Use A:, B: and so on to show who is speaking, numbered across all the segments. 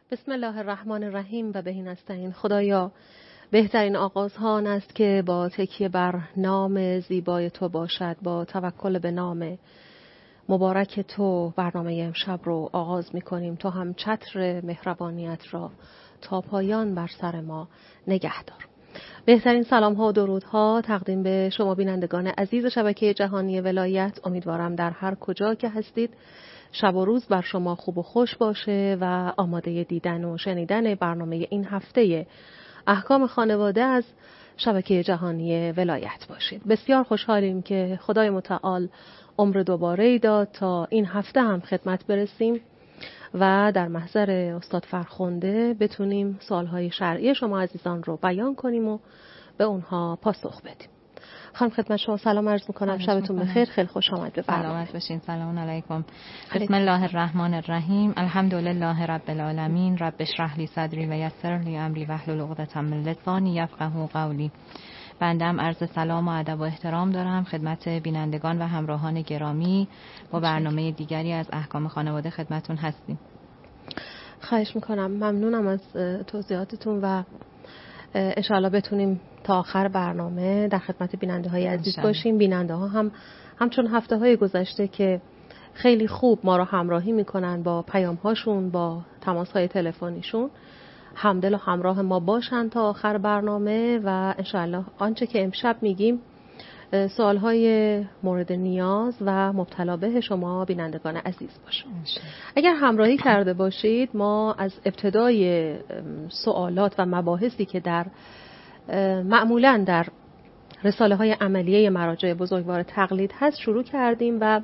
A: بسم الله الرحمن الرحیم و بهی نستعین. خدایا بهترین آغازها آن است که با تکیه بر نام زیبای تو باشد. با توکل به نام مبارک تو برنامه امشب رو آغاز می کنیم. تو هم چتر مهربانیت را تا پایان بر سر ما نگه دار. بهترین سلام ها و درودها تقدیم به شما بینندگان عزیز شبکه جهانی ولایت. امیدوارم در هر کجا که هستید شب و روز بر شما خوب و خوش باشه و آماده دیدن و شنیدن برنامه این هفته احکام خانواده از شبکه جهانی ولایت باشید. بسیار خوشحالیم که خدای متعال عمر دوباره‌ای داد تا این هفته هم خدمت برسیم و در محضر استاد فرخنده بتونیم سوالهای شرعی شما عزیزان رو بیان کنیم و به اونها پاسخ بدیم. خانم خدمت شما سلام عرض میکنم. شبتون بخیر. خیلی خوش آمد به برنامه.
B: سلامت باشین. سلام علیکم. بسم الله الرحمن الرحیم. الحمدلله رب العالمین. رب اشرح لی صدری و یسر لی امری واحلل عقدة من لسانی یفقهوا قولی. بندم عرض سلام و ادب و احترام دارم خدمت بینندگان و همراهان گرامی. با برنامه دیگری از احکام خانواده خدمتون هستیم.
A: خواهش میکنم. ممنونم از توضیحاتتون و انشاءالله بتونیم تا آخر برنامه در خدمت بیننده های عزیز باشیم. بیننده ها هم همچون هفته های گذشته که خیلی خوب ما را همراهی میکنن با پیام هاشون، با تماس های تلفنیشون، همدل و همراه ما باشن تا آخر برنامه و انشاءالله آنچه که امشب میگیم سوال های مورد نیاز و مبتلا به شما بینندگان عزیز باشه. اگر همراهی کرده باشید ما از ابتدای سوالات و مباحثی که در معمولاً در رساله های عملیه مراجع بزرگوار تقلید هست شروع کردیم و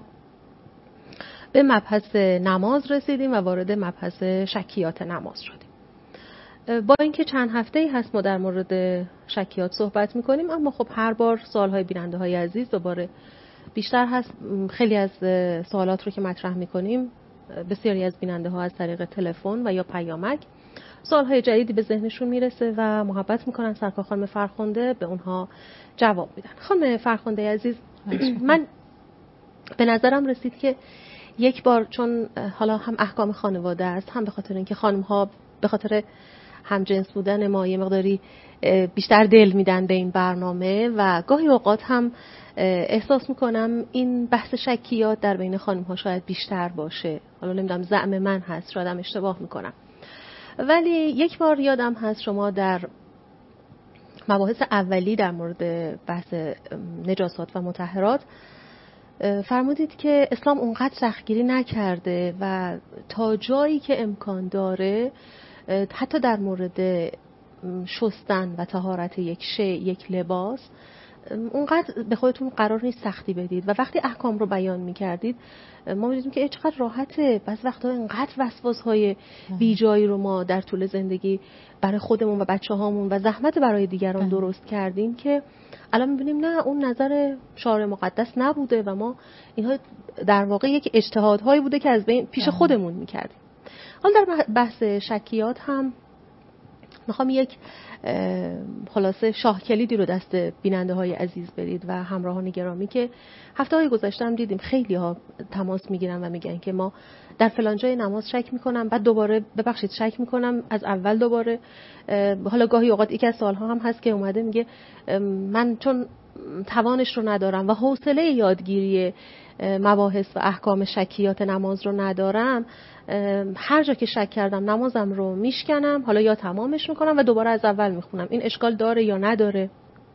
A: به مبحث نماز رسیدیم و وارد مبحث شکیات نماز شدیم. با اینکه چند هفته‌ای هست ما در مورد شکیات صحبت می‌کنیم، اما خب هر بار سوال‌های بیننده‌های عزیز دوباره بیشتر هست. خیلی از سوالات رو که مطرح می‌کنیم بسیاری از بیننده‌ها از طریق تلفن و یا پیامک سوال‌های جدیدی به ذهنشون میرسه و محبت می‌کنن سرکار خانم فرخنده به اونها جواب میدن. خانم فرخنده عزیز، من به نظرم رسید که یک بار، چون حالا هم احکام خانواده است، هم به خاطر اینکه خانم‌ها به خاطر همجنس بودن ما یه مقداری بیشتر دل میدن به این برنامه و گاهی اوقات هم احساس میکنم این بحث شکیات در بین خانم ها شاید بیشتر باشه. حالا نمیدونم، زعم من هست، شاید هم اشتباه میکنم، ولی یک بار یادم هست شما در مباحث اولی در مورد بحث نجاسات و مطهرات فرمودید که اسلام اونقدر سختگیری نکرده و تا جایی که امکان داره حتی در مورد شستن و طهارت یک شی، یک لباس، اونقدر به خودتون قرار نیست سختی بدید و وقتی احکام رو بیان می‌کردید ما می‌دیدیم که چقدر راحته. بعضی وقتا اینقدر وسواس‌های بیجایی رو ما در طول زندگی برای خودمون و بچه‌هامون و زحمت برای دیگران درست کردیم که الان می‌بینیم نه، اون نظر شارع مقدس نبوده و ما اینها در واقع یک اجتهادهایی بوده که از بین پیش خودمون می‌کردیم. حالا در بحث شکیات هم میخوام یک خلاصه شاه کلیدی رو دست بیننده های عزیز بدید و همراهان گرامی که هفته های گذشته هم دیدیم خیلی ها تماس میگیرن و میگن که ما در فلان جای نماز شک میکنم، بعد دوباره ببخشید شک میکنم از اول دوباره. حالا گاهی اوقات یک از سوالها هم هست که اومده میگه من چون توانش رو ندارم و حوصله یادگیری مباحث و احکام شکیات نماز رو ندارم، هر جا که شک کردم نمازم رو میشکنم، حالا یا تمامش میکنم و دوباره از اول میخونم. این اشکال داره یا نداره؟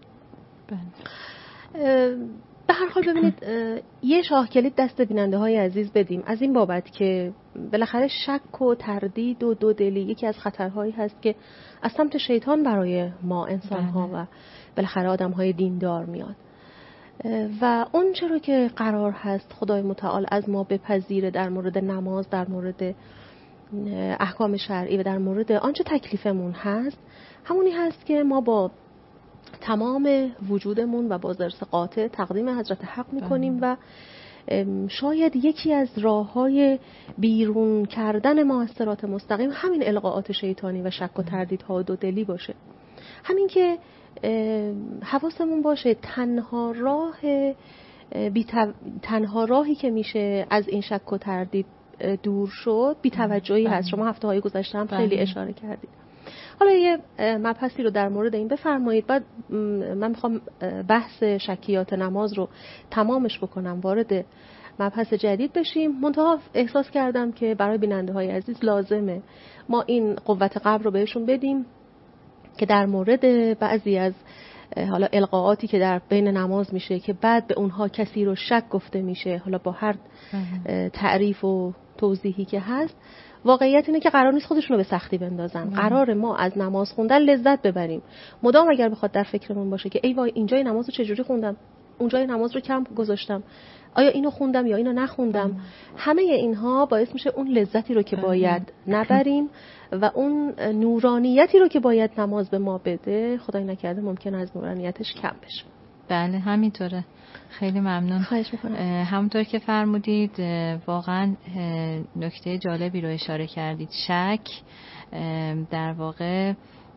A: به هر حال ببینید یه شاه کلید دست بیننده های عزیز بدیم از این بابت که بالاخره شک و تردید و دودلی یکی از خطرهایی هست که از سمت شیطان برای ما انسان ها و بالاخره آدم های دیندار میاد و اون چرا که قرار هست خدای متعال از ما بپذیره در مورد نماز، در مورد احکام شرعی و در مورد آنچه تکلیفمون هست، همونی هست که ما با تمام وجودمون و با ضرس قاطع تقدیم حضرت حق میکنیم و شاید یکی از راه‌های بیرون کردن ما از صراط مستقیم همین القاءات شیطانی و شک و تردیدها و دودلی باشه. همین که حواسمون باشه تنها راهی که میشه از این شک و تردید دور شد بی‌توجهی هست. شما هفته‌های گذشته هم خیلی اشاره کردید. حالا یه مبحثی رو در مورد این بفرمایید. بعد من میخوام بحث شکیات نماز رو تمامش بکنم، وارد مبحث جدید بشیم. منتها احساس کردم که برای بیننده‌های عزیز لازمه ما این قوت قلب رو بهشون بدیم که در مورد بعضی از حالا القاءاتی که در بین نماز میشه که بعد به اونها کسی رو شک گفته میشه، حالا با هر تعریف و توضیحی که هست، واقعیت اینه که قرار نیست خودشون رو به سختی بندازن. قرار ما از نماز خوندن لذت ببریم. مدام اگر بخواد در فکرمون باشه که ای وای اینجای نماز رو چجوری خوندم، اونجای نماز رو کم گذاشتم، آیا اینو خوندم یا اینو نخوندم، همه اینها باعث میشه اون لذتی رو که باید نبریم و اون نورانیتی رو که باید نماز به ما بده، خدای نکرده ممکن از نورانیتش کم بشه.
B: بله همینطوره. خیلی ممنون.
A: خواهش میکنم.
B: همونطور که فرمودید واقعا نکته جالبی رو اشاره کردید. شک در واقع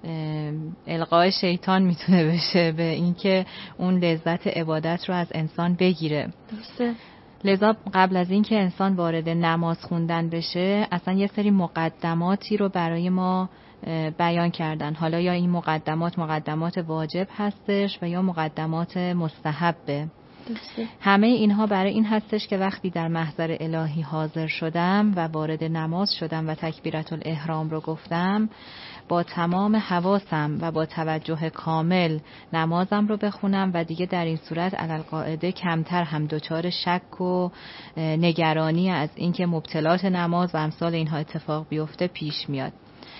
B: القای شیطان میتونه بشه به اینکه اون لذت عبادت رو از انسان بگیره.
A: درسته.
B: لذا قبل از اینکه انسان وارد نماز خوندن بشه اصلا یه سری مقدماتی رو برای ما بیان کردن. حالا یا این مقدمات واجب هستش و یا مقدمات مستحبه. همه اینها برای این هستش که وقتی در محضر الهی حاضر شدم و وارد نماز شدم و تکبیرة الاحرام رو گفتم، با تمام حواسم و با توجه کامل نمازم رو بخونم و دیگه در این صورت علالقاعده کمتر هم دچار شک و نگرانی از اینکه مبطلات نماز و امثال اینها اتفاق بیفته پیش میاد.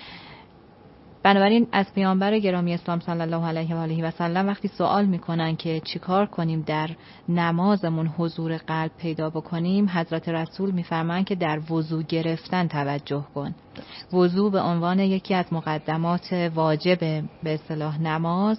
B: بنابراین از پیامبر گرامی اسلام صلی الله علیه و آله و سلم وقتی سوال میکنن که چیکار کنیم در نمازمون حضور قلب پیدا بکنیم، حضرت رسول میفرمان که در وضو گرفتن توجه کن. وضو به عنوان یکی از مقدمات واجب به اصطلاح نماز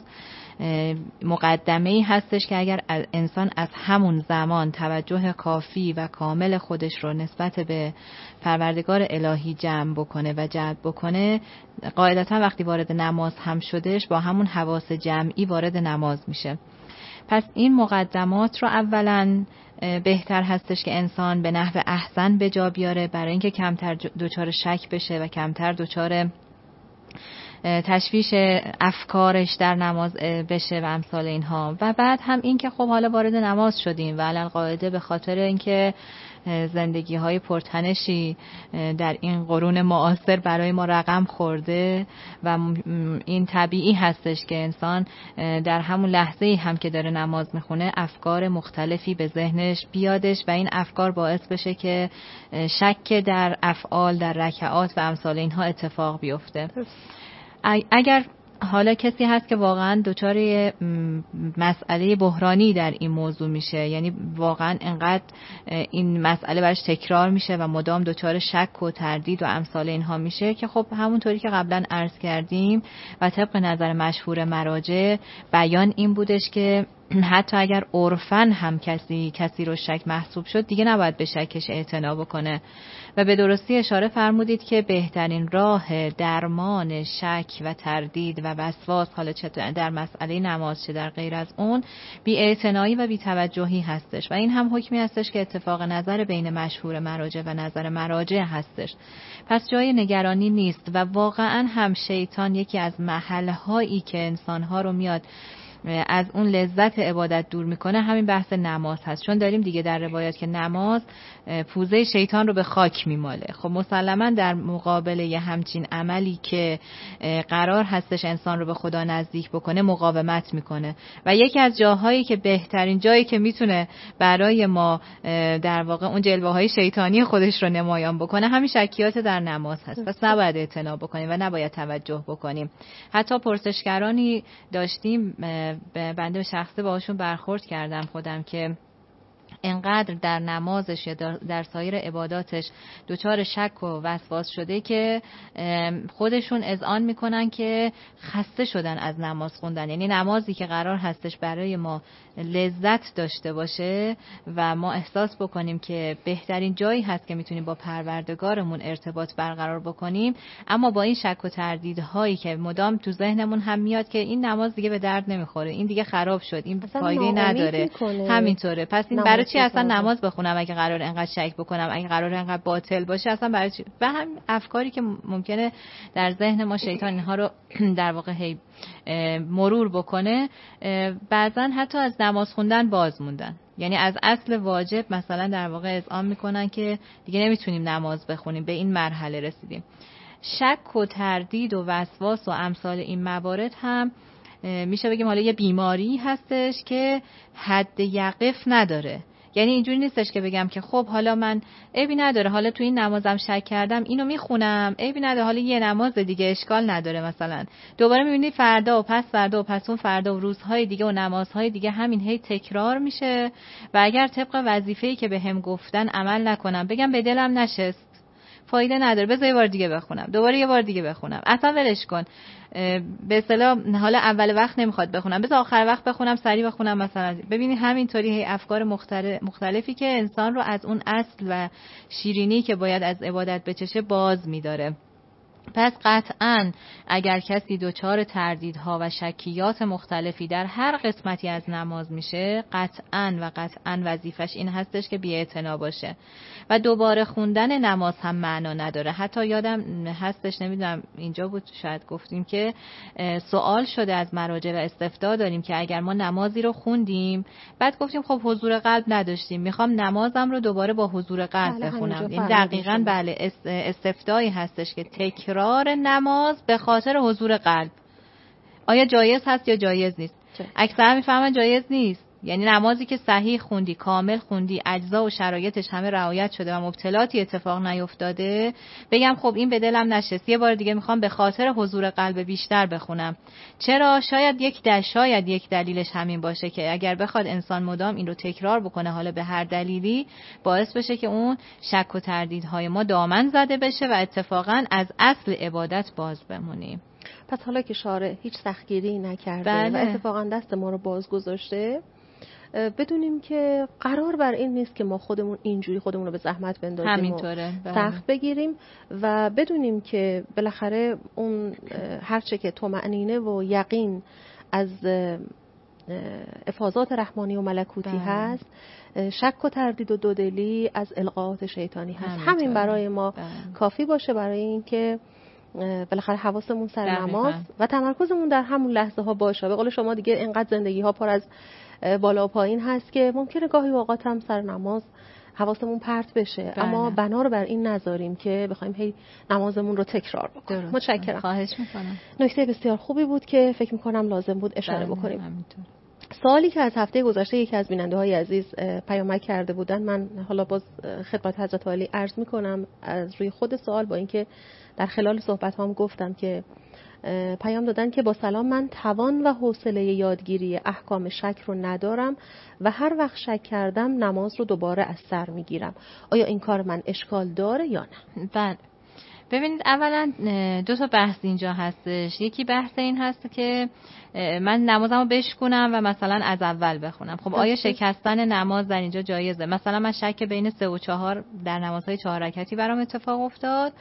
B: مقدمه‌ای هستش که اگر انسان از همون زمان توجه کافی و کامل خودش رو نسبت به پروردگار الهی جمع بکنه و جلب بکنه، قاعدتا وقتی وارد نماز هم شدش با همون حواس جمعی وارد نماز میشه. پس این مقدمات رو اولاً بهتر هستش که انسان به نحو احسن به جا بیاره برای اینکه کمتر دچار شک بشه و کمتر دچار تشویش افکارش در نماز بشه و امثال اینها. و بعد هم این که خب حالا وارد نماز شدیم و علل قاعده به خاطر اینکه زندگی های پرتنشی در این قرون معاصر برای ما رقم خورده و این طبیعی هستش که انسان در همون لحظه‌ای هم که داره نماز میخونه افکار مختلفی به ذهنش بیادش و این افکار باعث بشه که شک در افعال در رکعات و امثال اینها اتفاق بیفته. اگر حالا کسی هست که واقعا دچار مسئله بحرانی در این موضوع میشه، یعنی واقعا انقدر این مسئله برش تکرار میشه و مدام دچار شک و تردید و امثال اینها میشه که خب همونطوری که قبلا عرض کردیم و طبق نظر مشهور مراجع بیان این بودش که حتی اگر عرفاً هم کسی رو شک محسوب شد دیگه نباید به شکش اعتنا بکنه. و به درستی اشاره فرمودید که بهترین راه درمان شک و تردید و وسواس، حالا چه در مسئله نماز چه در غیر از اون، بی‌اعتنایی و بی‌توجهی هستش و این هم حکمی هستش که اتفاق نظر بین مشهور مراجع و نظر مراجع هستش. پس جای نگرانی نیست و واقعاً هم شیطان یکی از محل‌هایی که انسان‌ها رو میاد از اون لذت عبادت دور میکنه همین بحث نماز هست، چون داریم دیگه در روایات که نماز پوزه شیطان رو به خاک میماله. خب مسلما در مقابل یه همچین عملی که قرار هستش انسان رو به خدا نزدیک بکنه مقاومت میکنه و یکی از جاهایی که بهترین جایی که میتونه برای ما در واقع اون جلوه های شیطانی خودش رو نمایان بکنه همین شکیات در نماز هست. پس نباید اعتنا بکنیم و نباید توجه بکنیم. حتی پرسشگرانی داشتیم بنده شخصه باهاشون برخورد کردم خودم که انقدر در نمازش یا در سایر عباداتش دچار شک و وسواس شده که خودشون اذعان میکنن که خسته شدن از نماز خوندن. یعنی نمازی که قرار هستش برای ما لذت داشته باشه و ما احساس بکنیم که بهترین جایی هست که میتونیم با پروردگارمون ارتباط برقرار بکنیم، اما با این شک و تردیدهایی که مدام تو ذهنمون هم میاد که این نماز دیگه به درد نمیخوره، این دیگه خراب شد، این فایده نداره، همینطوره، پس این برای چی اصلا نماز بخونم اگه قرار انقدر شک بکنم، اگه قرار انقدر باطل باشه اصلا برای چی؟ و هم افکاری که ممکنه در ذهن ما شیطان اینها رو در واقع مرور بکنه، بعضا حتی از نماز خوندن باز موندن. یعنی از اصل واجب مثلا در واقع اذعان میکنن که دیگه نمیتونیم نماز بخونیم، به این مرحله رسیدیم. شک و تردید و وسواس و امثال این موارد هم میشه بگیم حالا یه بیماری هستش که حد یقف نداره. یعنی اینجوری نیستش که بگم که خب حالا من عیبی نداره، حالا تو این نمازم شک کردم اینو میخونم، عیبی نداره، حالا یه نماز دیگه اشکال نداره. مثلا دوباره میبینی فردا و پس فردا و پس اون فردا و روزهای دیگه و نمازهای دیگه همین هی تکرار میشه و اگر طبق وظیفه‌ای که بهم گفتن عمل نکنم، بگم به دلم نشست، فایده نداره، بذار یه بار دیگه بخونم، دوباره یه بار دیگه بخونم، اصلا ولش کن، به اصطلاح حالا اول وقت نمیخواد بخونم، بذار آخر وقت بخونم، سریع بخونم مثلا. ببینید همینطوری افکار مختلفی که انسان رو از اون اصل و شیرینی که باید از عبادت بچشه باز میداره. پس قطعاً اگر کسی دچار تردیدها و شکیات مختلفی در هر قسمتی از نماز میشه، قطعاً وظیفش این هستش که بی‌اعتنا باشه و دوباره خوندن نماز هم معنا نداره. حتی یادم هستش، نمیدونم اینجا بود شاید گفتیم که سوال شده از مراجع و استفتاء داریم که اگر ما نمازی رو خوندیم بعد گفتیم خب حضور قلب نداشتیم، میخوام نمازم رو دوباره با حضور قلب بخونم. این دقیقاً بله استفتایی هستش که تکرار نماز به خاطر حضور قلب آیا جایز هست یا جایز نیست. اکثر میفهمن جایز نیست. یعنی نمازی که صحیح خوندی، کامل خوندی، اجزا و شرایطش همه رعایت شده و مبتلاتی اتفاق نیفتاده، بگم خب این به دلم نشست، یه بار دیگه میخوام به خاطر حضور قلب بیشتر بخونم. چرا؟ شاید یک دلیلش همین باشه که اگر بخواد انسان مدام این رو تکرار بکنه، حالا به هر دلیلی، باعث بشه که اون شک و تردیدهای ما دامن زده بشه و اتفاقا از اصل عبادت باز بمونیم.
A: پس حالا که شارع هیچ سختگیری نکرده و اتفاقا دست ما رو باز گذاشته، بدونیم که قرار بر این نیست که ما اینجوری خودمون رو به زحمت بندازیم و سخت بگیریم و بدونیم که بالاخره اون هرچه که طمأنینه و یقین از افاضات رحمانی و ملکوتی هست، شک و تردید و دودلی از القاءات شیطانی هست. همین برای ما کافی باشه برای این که بالاخره حواسمون سر نماز و تمرکزمون در همون لحظه ها باشه. به قول شما دیگه اینقدر زندگی ها پر از بالا و پایین هست که ممکنه گاهی اوقات هم سر نماز حواسمون پرت بشه. اما بنا رو بر این نذاریم که بخوایم هی نمازمون رو تکرار بکنیم. متشکرم.
B: خواهش میکنم.
A: نکته بسیار خوبی بود که فکر میکنم لازم بود اشاره بکنیم. سوالی که از هفته گذشته یکی از بیننده‌های عزیز پیامک کرده بودن، من حالا باز خدمت حضرت عالی عرض میکنم از روی خود سوال، با اینکه در خلال صحبت هم گفتم که پیام دادن که با سلام، من توان و حوصله یادگیری احکام شک رو ندارم و هر وقت شک کردم نماز رو دوباره از سر میگیرم. آیا این کار من اشکال داره یا نه؟
B: بله. ببینید اولا دو تا بحث اینجا هستش. یکی بحث این هست که من نمازمو بشکنم و مثلا از اول بخونم. خب آیا شکستن نماز در اینجا جایزه؟ مثلا من شک بین 3 و 4 در نمازهای 4 رکعتی برام اتفاق افتاد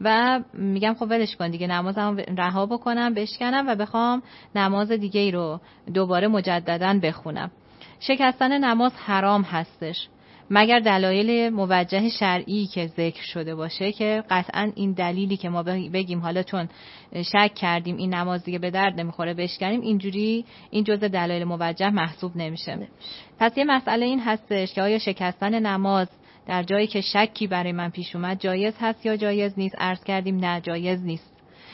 B: و میگم خب ولش کن دیگه، نمازمو رها بکنم، بشکنم و بخوام نماز دیگه ای رو دوباره مجددا بخونم. شکستن نماز حرام هستش مگر دلایل موجه شرعی که ذکر شده باشه، که قطعا این دلیلی که ما بگیم حالا چون شک کردیم این نماز دیگه به درد نمیخوره بشکنیم، اینجوری این جزء دلایل موجه محسوب نمیشه. پس یه مسئله این هستش که آیا شکستن نماز در جایی که شکی برای من پیش اومد جایز هست یا جایز نیست؟ عرض کردیم نه، جایز نیست.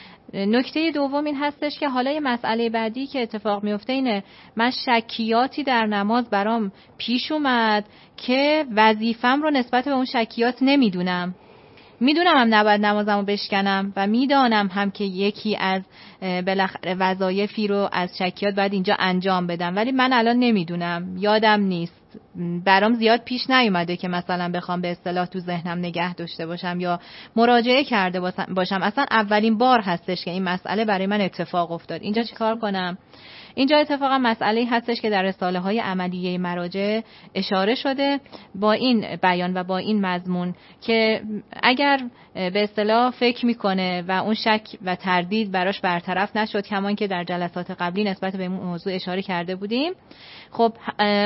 B: نکته دوم این هستش که حالا یه مسئله بعدی که اتفاق میفته اینه، من شکیاتی در نماز برام پیش اومد که وظیفم رو نسبت به اون شکیات نمیدونم. میدونم هم نباید نمازمو بشکنم و میدانم هم که یکی از بالاخره وظایفی رو از شکیات باید اینجا انجام بدم، ولی من الان نمیدونم، یادم نیست، برام زیاد پیش نیومده که مثلا بخوام به اصطلاح تو ذهنم نگه داشته باشم یا مراجعه کرده باشم. اصلا اولین بار هستش که این مسئله برای من اتفاق افتاد. اینجا چیکار کنم؟ اینجا اتفاقا مسئله هستش که در رساله‌های عملیه مراجع اشاره شده با این بیان و با این مضمون که اگر به اصطلاح فکر میکنه و اون شک و تردید براش برطرف نشد، کمان که در جلسات قبلی نسبت به این موضوع اشاره کرده بودیم، خب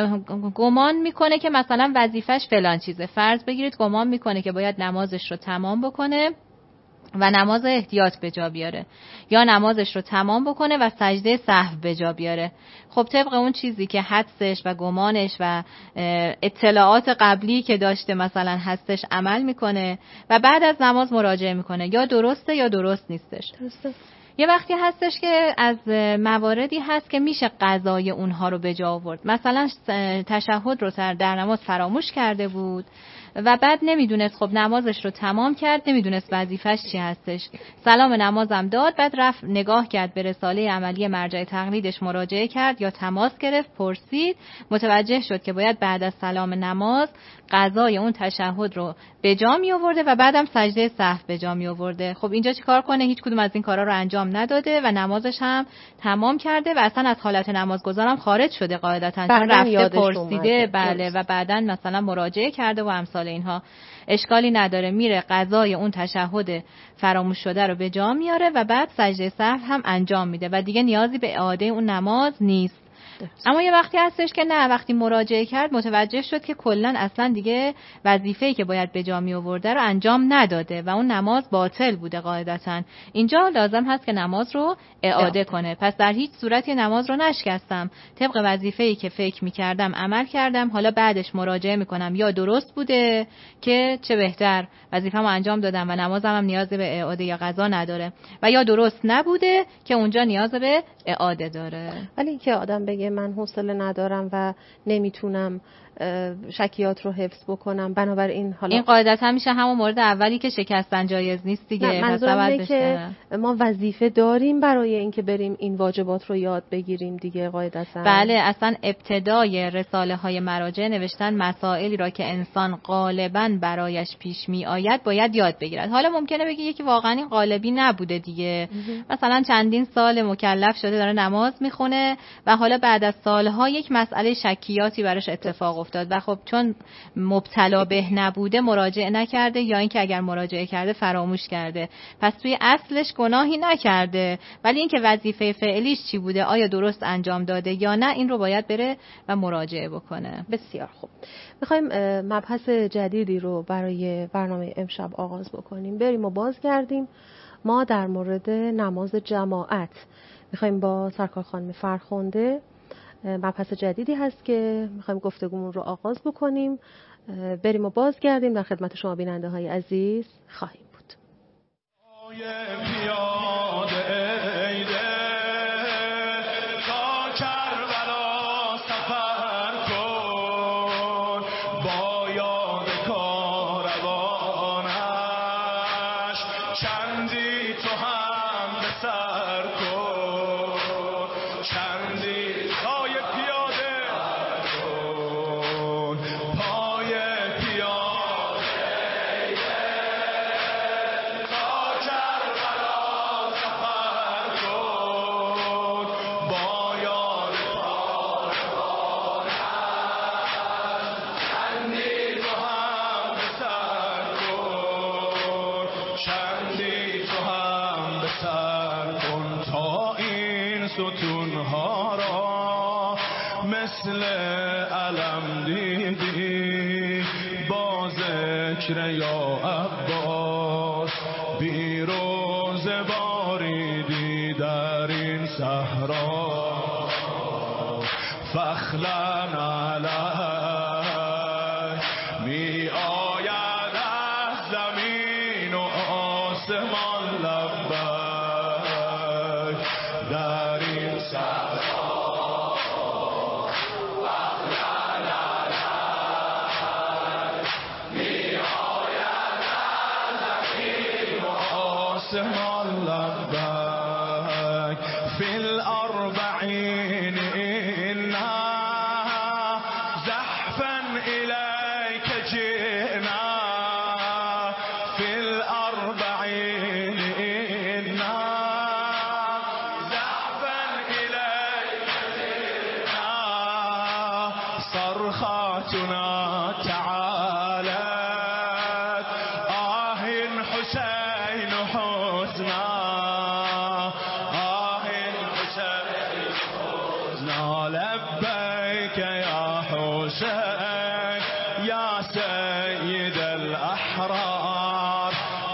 B: گمان میکنه که مثلا وظیفش فلان چیزه. فرض بگیرید گمان میکنه که باید نمازش رو تمام بکنه و نماز احتیاط به جا بیاره، یا نمازش رو تمام بکنه و سجده سهو به جا بیاره. خب طبق اون چیزی که حدسش و گمانش و اطلاعات قبلی که داشته مثلا هستش عمل میکنه و بعد از نماز مراجعه میکنه، یا درسته یا درست نیستش. یه وقتی هستش که از مواردی هست که میشه قضای اونها رو به جا آورد. مثلا تشهد رو در نماز فراموش کرده بود و بعد نمیدونست خب نمازش رو تمام کرد، نمیدونست وظیفش چی هستش. سلام نمازم داد، بعد رفت نگاه کرد به رساله عملی مرجع تقلیدش، مراجعه کرد یا تماس گرفت، پرسید، متوجه شد که باید بعد از سلام نماز قضای اون تشهد رو به جا می آورده و بعدم سجده سهو به جا می آورده. خب اینجا چیکار کنه؟ هیچ کدوم از این کارا رو انجام نداده و نمازش هم تمام کرده و اصلا از حالت نمازگزارم خارج شده قاعدتاً، چون رفته پرسیده بله و بعداً مثلا مراجعه کرده و امثال اینها. اشکالی نداره، میره قضای اون تشهد فراموش شده رو به جا میاره و بعد سجده سهو هم انجام میده و دیگه نیازی به اعاده اون نماز نیست. اما یه وقتی هستش که نه، وقتی مراجعه کرد متوجه شد که کلا اصلا دیگه وظیفه‌ای که باید به جا می آورده رو انجام نداده و اون نماز باطل بوده قاعدتاً. اینجا لازم هست که نماز رو اعاده کنه. پس در هیچ صورتی نماز رو نشکستم، طبق وظیفه‌ای که فکر می‌کردم عمل کردم، حالا بعدش مراجعه می‌کنم یا درست بوده که چه بهتر وظیفه‌مو انجام دادم و نمازم هم نیاز به اعاده یا قضا نداره، و یا درست نبوده که اونجا نیاز به اعاده داره.
A: ولی اینکه آدم بگه من حوصله ندارم و نمیتونم شکیات رو حفظ بکنم، بنابراین حالا
B: این قاعدتا میشه همون مورد اولی که شکستن جایز نیست دیگه.
A: منظورم اینه که ما وظیفه داریم برای اینکه بریم این واجبات رو یاد بگیریم دیگه قاعدتا.
B: بله، اصلا ابتدای رساله های مراجع نوشتن مسائلی را که انسان غالبا برایش پیش می آید باید یاد بگیرد. حالا ممکنه بگی یکی واقعا این غالبی نبوده دیگه، مثلا چندین سال مکلف شده داره نماز میخونه و حالا بعد از سالها یک مسئله شکیاتی براش اتفاق افتاد و خب چون مبتلا به نبوده مراجعه نکرده، یا اینکه اگر مراجعه کرده فراموش کرده، پس توی اصلش گناهی نکرده، ولی اینکه وظیفه فعلیش چی بوده، آیا درست انجام داده یا نه، این رو باید بره و مراجعه بکنه.
A: بسیار خوب. میخوایم مبحث جدیدی رو برای برنامه امشب آغاز بکنیم، بریم و بازگردیم. ما در مورد نماز جماعت میخوایم با سرکار خانم فرخنده، مبحث جدیدی هست که میخوایم گفتگومون رو آغاز بکنیم. بریم و بازگردیم، در خدمت شما بیننده های عزیز خواهیم بود.
C: یا عباس بیروز باریدی در این صحرا، فخلن علی می آید از زمین و آسمان لبک در این صحرا. آسمان لبک فی الاربعین انا زحفا الیک جئنا، فی الاربعین انا زحفا الیک الحسين حزنا الحسين حزنا لبيك يا حسين يا سيد الأحرار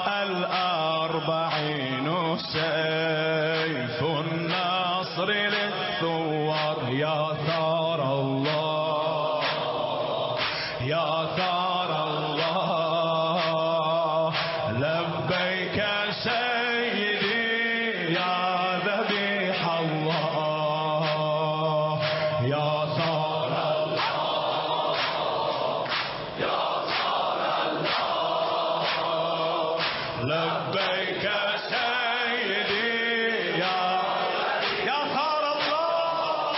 C: الأربعين سيف النصر للثوار يا ثار الله يا ثار الله لبيك سيدي يا ذبيح الله يا ثار الله يا ثار الله لبيك سيدي يا ثار الله.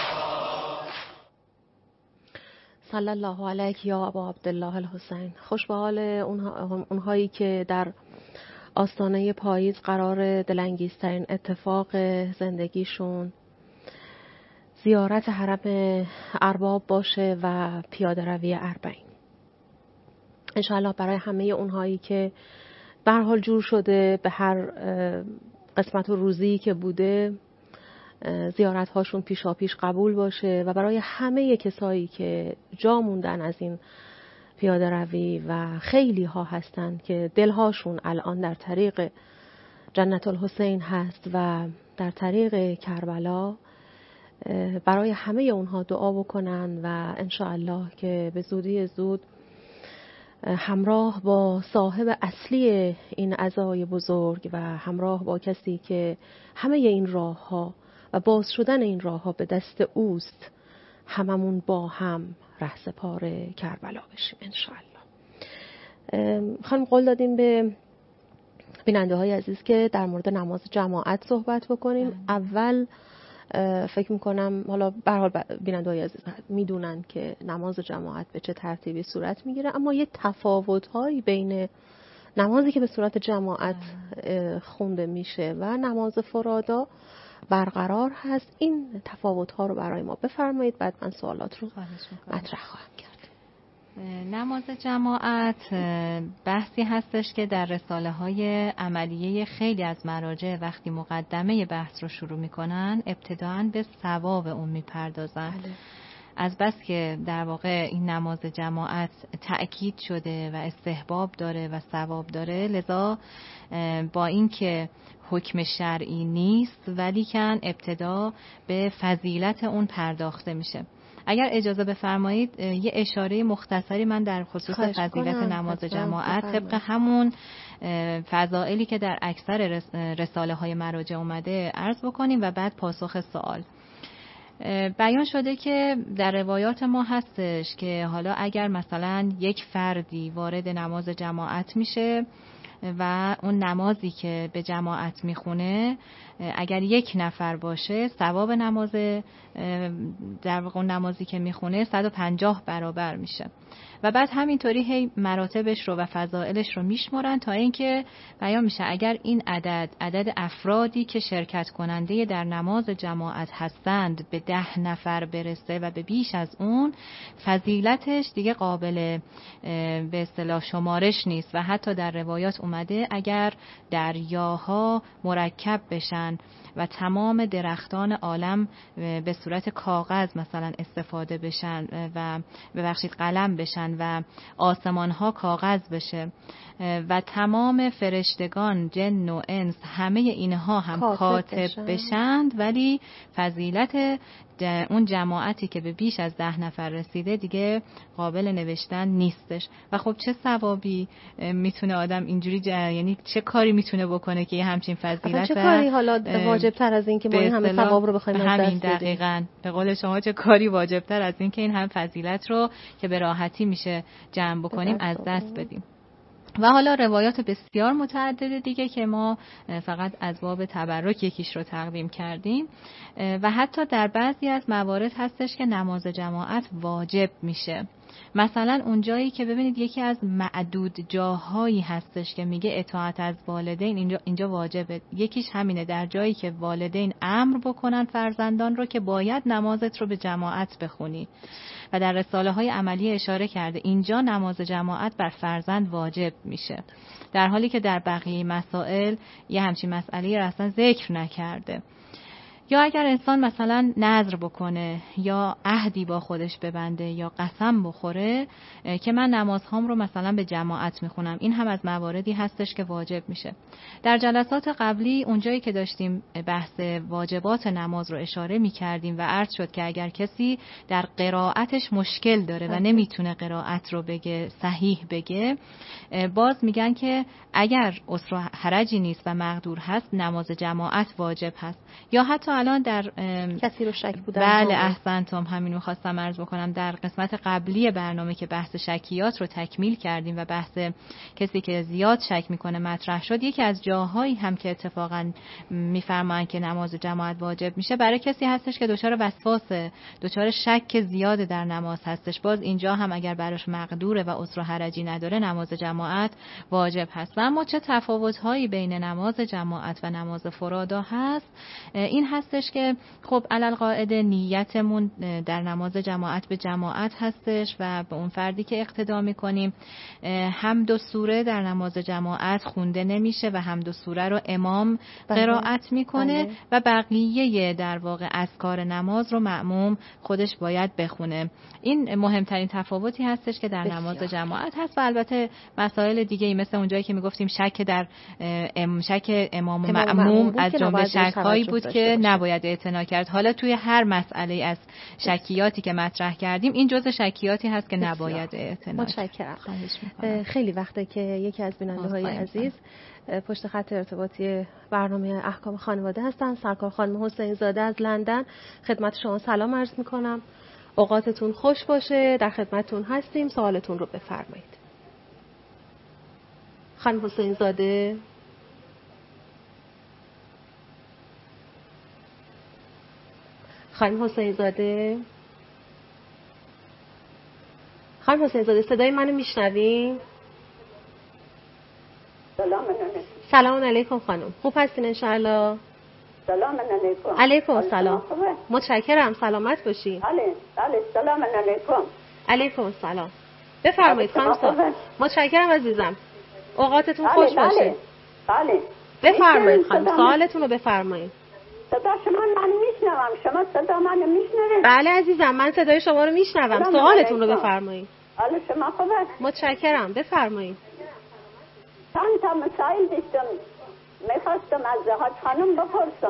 A: صلی الله علیک یا ابا عبدالله الحسین. خوش به حال اونهایی که در آستانه پاییز قرار دلانگیزترین اتفاق زندگیشون زیارت حرم ارباب باشه و پیاده روی اربعین. انشاءالله برای همه اونهایی که به هر حال جور شده به هر قسمت و روزی که بوده زیارت هاشون پیشاپیش قبول باشه و برای همه کسایی که جا موندن از این پیاده روی و خیلی ها هستن که دلهاشون الان در طریق جنت الحسین هست و در طریق کربلا، برای همه اونها دعا بکنن و انشاءالله که به زودی زود همراه با صاحب اصلی این عزای بزرگ و همراه با کسی که همه این راه ها و باز شدن این راه ها به دست اوست، هممون با هم رهسپار کربلا بشیم انشاءالله. خانم قول دادیم به بیننده های عزیز که در مورد نماز جماعت صحبت بکنیم. اول فکر میکنم حالا به هر حال بیننده های عزیز میدونن که نماز جماعت به چه ترتیبی صورت میگیره، اما یه تفاوت هایی بین نمازی که به صورت جماعت خونده میشه و نماز فرادا برقرار هست. این تفاوت ها رو برای ما بفرمایید، بعد من سوالات رو مطرح خواهم کرد.
B: نماز جماعت بحثی هستش که در رساله های عملیه خیلی از مراجع وقتی مقدمه بحث رو شروع میکنن ابتداعاً به ثواب اون میپردازن. از بس که در واقع این نماز جماعت تأکید شده و استحباب داره و ثواب داره، لذا با اینکه حکم شرعی نیست ولیکن ابتدا به فضیلت اون پرداخته میشه. اگر اجازه بفرمایید یه اشاره مختصری من در خصوص فضیلت نماز جماعت طبق همون فضائلی که در اکثر رساله های مراجع اومده عرض بکنیم و بعد پاسخ سوال. بیان شده که در روایات ما هستش که حالا اگر مثلا یک فردی وارد نماز جماعت میشه و اون نمازی که به جماعت میخونه اگر یک نفر باشه، ثواب نماز در واقع اون نمازی که میخونه 150 برابر میشه و بعد همینطوری هی مراتبش رو و فضائلش رو میشمارن تا اینکه بیان میشه اگر این عدد افرادی که شرکت کننده در نماز جماعت هستند به 10 نفر برسه و به بیش از اون، فضیلتش دیگه قابل به اصطلاح شمارش نیست و حتی در روایات اومده اگر دریاها مرکب بشن و تمام درختان عالم به صورت کاغذ مثلا استفاده بشن و ببخشید قلم بشن و آسمان ها کاغذ بشه و تمام فرشتگان جن و انس همه اینها هم کاتب بشند، ولی فضیلت اون جماعتی که به بیش از 10 نفر رسیده دیگه قابل نوشتن نیستش. و خب چه ثوابی میتونه آدم اینجوری یعنی چه کاری میتونه بکنه که یه همچین فضیلت،
A: چه کاری حالا واجب تر از این که ما این همه ثواب رو بخوایم از دست بدیم؟
B: دقیقاً به قول شما چه کاری واجب تر از این که این هم فضیلت رو که به راحتی میشه جمع بکنیم از دست بدیم. و حالا روایات بسیار متعدد دیگه که ما فقط از باب تبرک یکیش رو تقدیم کردیم و حتی در بعضی از موارد هستش که نماز جماعت واجب میشه. مثلا اون جایی که ببینید یکی از معدود جاهایی هستش که میگه اطاعت از والدین اینجا واجبه، یکیش همینه، در جایی که والدین امر بکنن فرزندان رو که باید نمازت رو به جماعت بخونی و در رساله های عملی اشاره کرده اینجا نماز جماعت بر فرزند واجب میشه، در حالی که در بقیه مسائل یه همچین مسئله رو اصلا ذکر نکرده. یا اگر انسان مثلا نذر بکنه یا عهدی با خودش ببنده یا قسم بخوره که من نمازهام رو مثلا به جماعت میخونم، این هم از مواردی هستش که واجب میشه. در جلسات قبلی اونجایی که داشتیم بحث واجبات نماز رو اشاره میکردیم و عرض شد که اگر کسی در قرائتش مشکل داره و نمیتونه قرائت رو بگه صحیح بگه، باز میگن که اگر عسر و حرجی نیست و مقدور هست نماز جماعت واجب هست. یا حتی الان در
A: کسی رو شک بودن،
B: بله احسنتم، همین رو خواستم عرض بکنم، در قسمت قبلی برنامه که بحث شکیات رو تکمیل کردیم و بحث کسی که زیاد شک میکنه مطرح شد، یکی از جاهایی هم که اتفاقا میفرمایند که نماز جماعت واجب میشه برای کسی هستش که دچار وسواس، دچار شک زیاد در نماز هستش. باز اینجا هم اگر براش مقدوره و عذر و حرجی نداره نماز جماعت واجب هست. و اما چه تفاوت‌هایی بین نماز جماعت و نماز فرادا هست؟ این هستش که خب علل قاعده نیتمون در نماز جماعت به جماعت هستش و به اون فردی که اقتدا میکنیم. حمد و سوره در نماز جماعت خونده نمیشه و حمد و سوره رو امام قرائت میکنه و بقیه در واقع اذکار نماز رو مأموم خودش باید بخونه. این مهمترین تفاوتی هستش که در نماز جماعت هست. و البته مسائل دیگه ای مثل اونجایی که میگفتیم شک در شک امام و مأموم از جمله شک‌هایی بود که نباید اعتنا کرد. حالا توی هر مسئله از شکیاتی که مطرح کردیم این جزء شکیاتی هست که نباید اعتنا کرد.
A: متشکرم. خیلی وقته که یکی از بیننده‌های عزیز پشت خط ارتباطی برنامه احکام خانواده هستن، سرکار خانم حسین زاده از لندن. خدمت شما سلام عرض می‌کنم. اوقاتتون خوش باشه، در خدمتتون هستیم، سوالتون رو بفرمایید. خانم حسین زاده. خانم حسین زاده. خانم حسین زاده صدای منو میشنوین؟ سلام علیکم خانم، خوب هستین انشاءالله؟
D: سلام علیکم.
A: علیکم سلام. متشکرم، سلامت باشین.
D: بله سلام علیکم.
A: علیکم سلام. بفرمایید خانم صاحب. متشکرم عزیزم. اوقاتتون خوش باشه.
D: بله.
A: بفرمایید خانم، سوالتون رو بفرمایید.
D: صدا شما من میشنوم، شما صدا من میشنوید؟
A: بله عزیزم، من صدای شما رو میشنوم. سوالتون رو بفرمایید.
D: حالا شما خوبه؟
A: متشکرم، بفرمایید.
D: چند تا مسائل داشتم میخواستم از زهاد خانم بپرسم.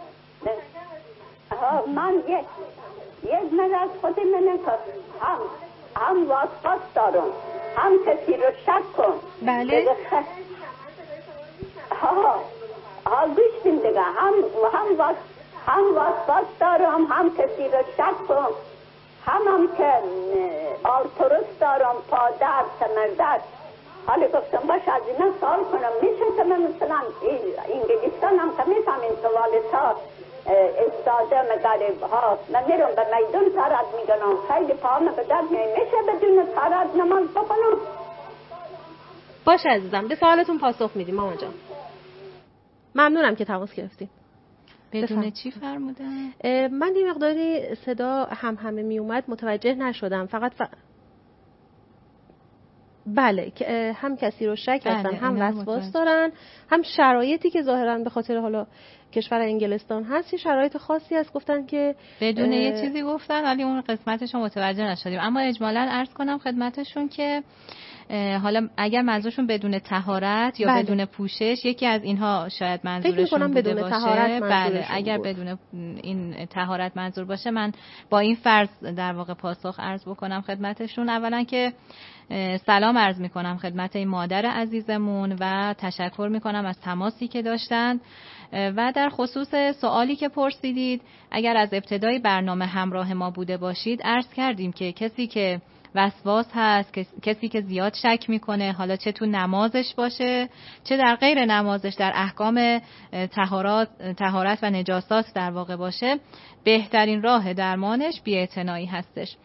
D: من یک من از خود من هم واسطه دارم، هم کسی رو شک کن.
A: بله.
D: گوشتیم دیگه، هم واسطه دارم، هم کسی رو شک کن، هم که آلتروس دارم، پادر، تمردر. حالا گفتم باشه از اینا سوال کنم، میشه که من مثلا انگلیستان هم که میفهمین توالت ها استاده مگریب ها، من میرم به میدون تارد میگنم، خیلی پاهم به درد میشه بدون تارد نماز بکنم؟
A: باشه عزیزم، به سوالتون پاسخ میدیم مامان جان. ممنونم که تماس گرفتیم.
B: بدون چی فرمودن؟
A: من یه مقداری صدا همه می اومد متوجه نشدم، فقط بله که هم کسی رو شک هستن، هم وسواس دارن، هم شرایطی که ظاهرا به خاطر حالا کشور انگلستان هست شرایط خاصی هست، گفتن که
B: بدون یه چیزی گفتن ولی اون قسمتش رو متوجه نشدیم. اما اجمالا عرض کنم خدمتشون که حالا اگر منظورشون بدون طهارت یا بدون پوشش، یکی از اینها شاید منظورشون بوده باشه. بله اگر بدون این طهارت منظور باشه، من با این فرض در واقع پاسخ عرض بکنم خدمتشون. اولا که سلام عرض میکنم خدمت این مادر عزیزمون و تشکر میکنم از تماسی که داشتن. و در خصوص سوالی که پرسیدید، اگر از ابتدای برنامه همراه ما بوده باشید عرض کردیم که کسی که وسواس هست، کسی که زیاد شک میکنه، حالا چه تو نمازش باشه چه در غیر نمازش، در احکام طهارت و نجاسات در واقع باشه، بهترین راه درمانش بی‌اعتنایی هستش.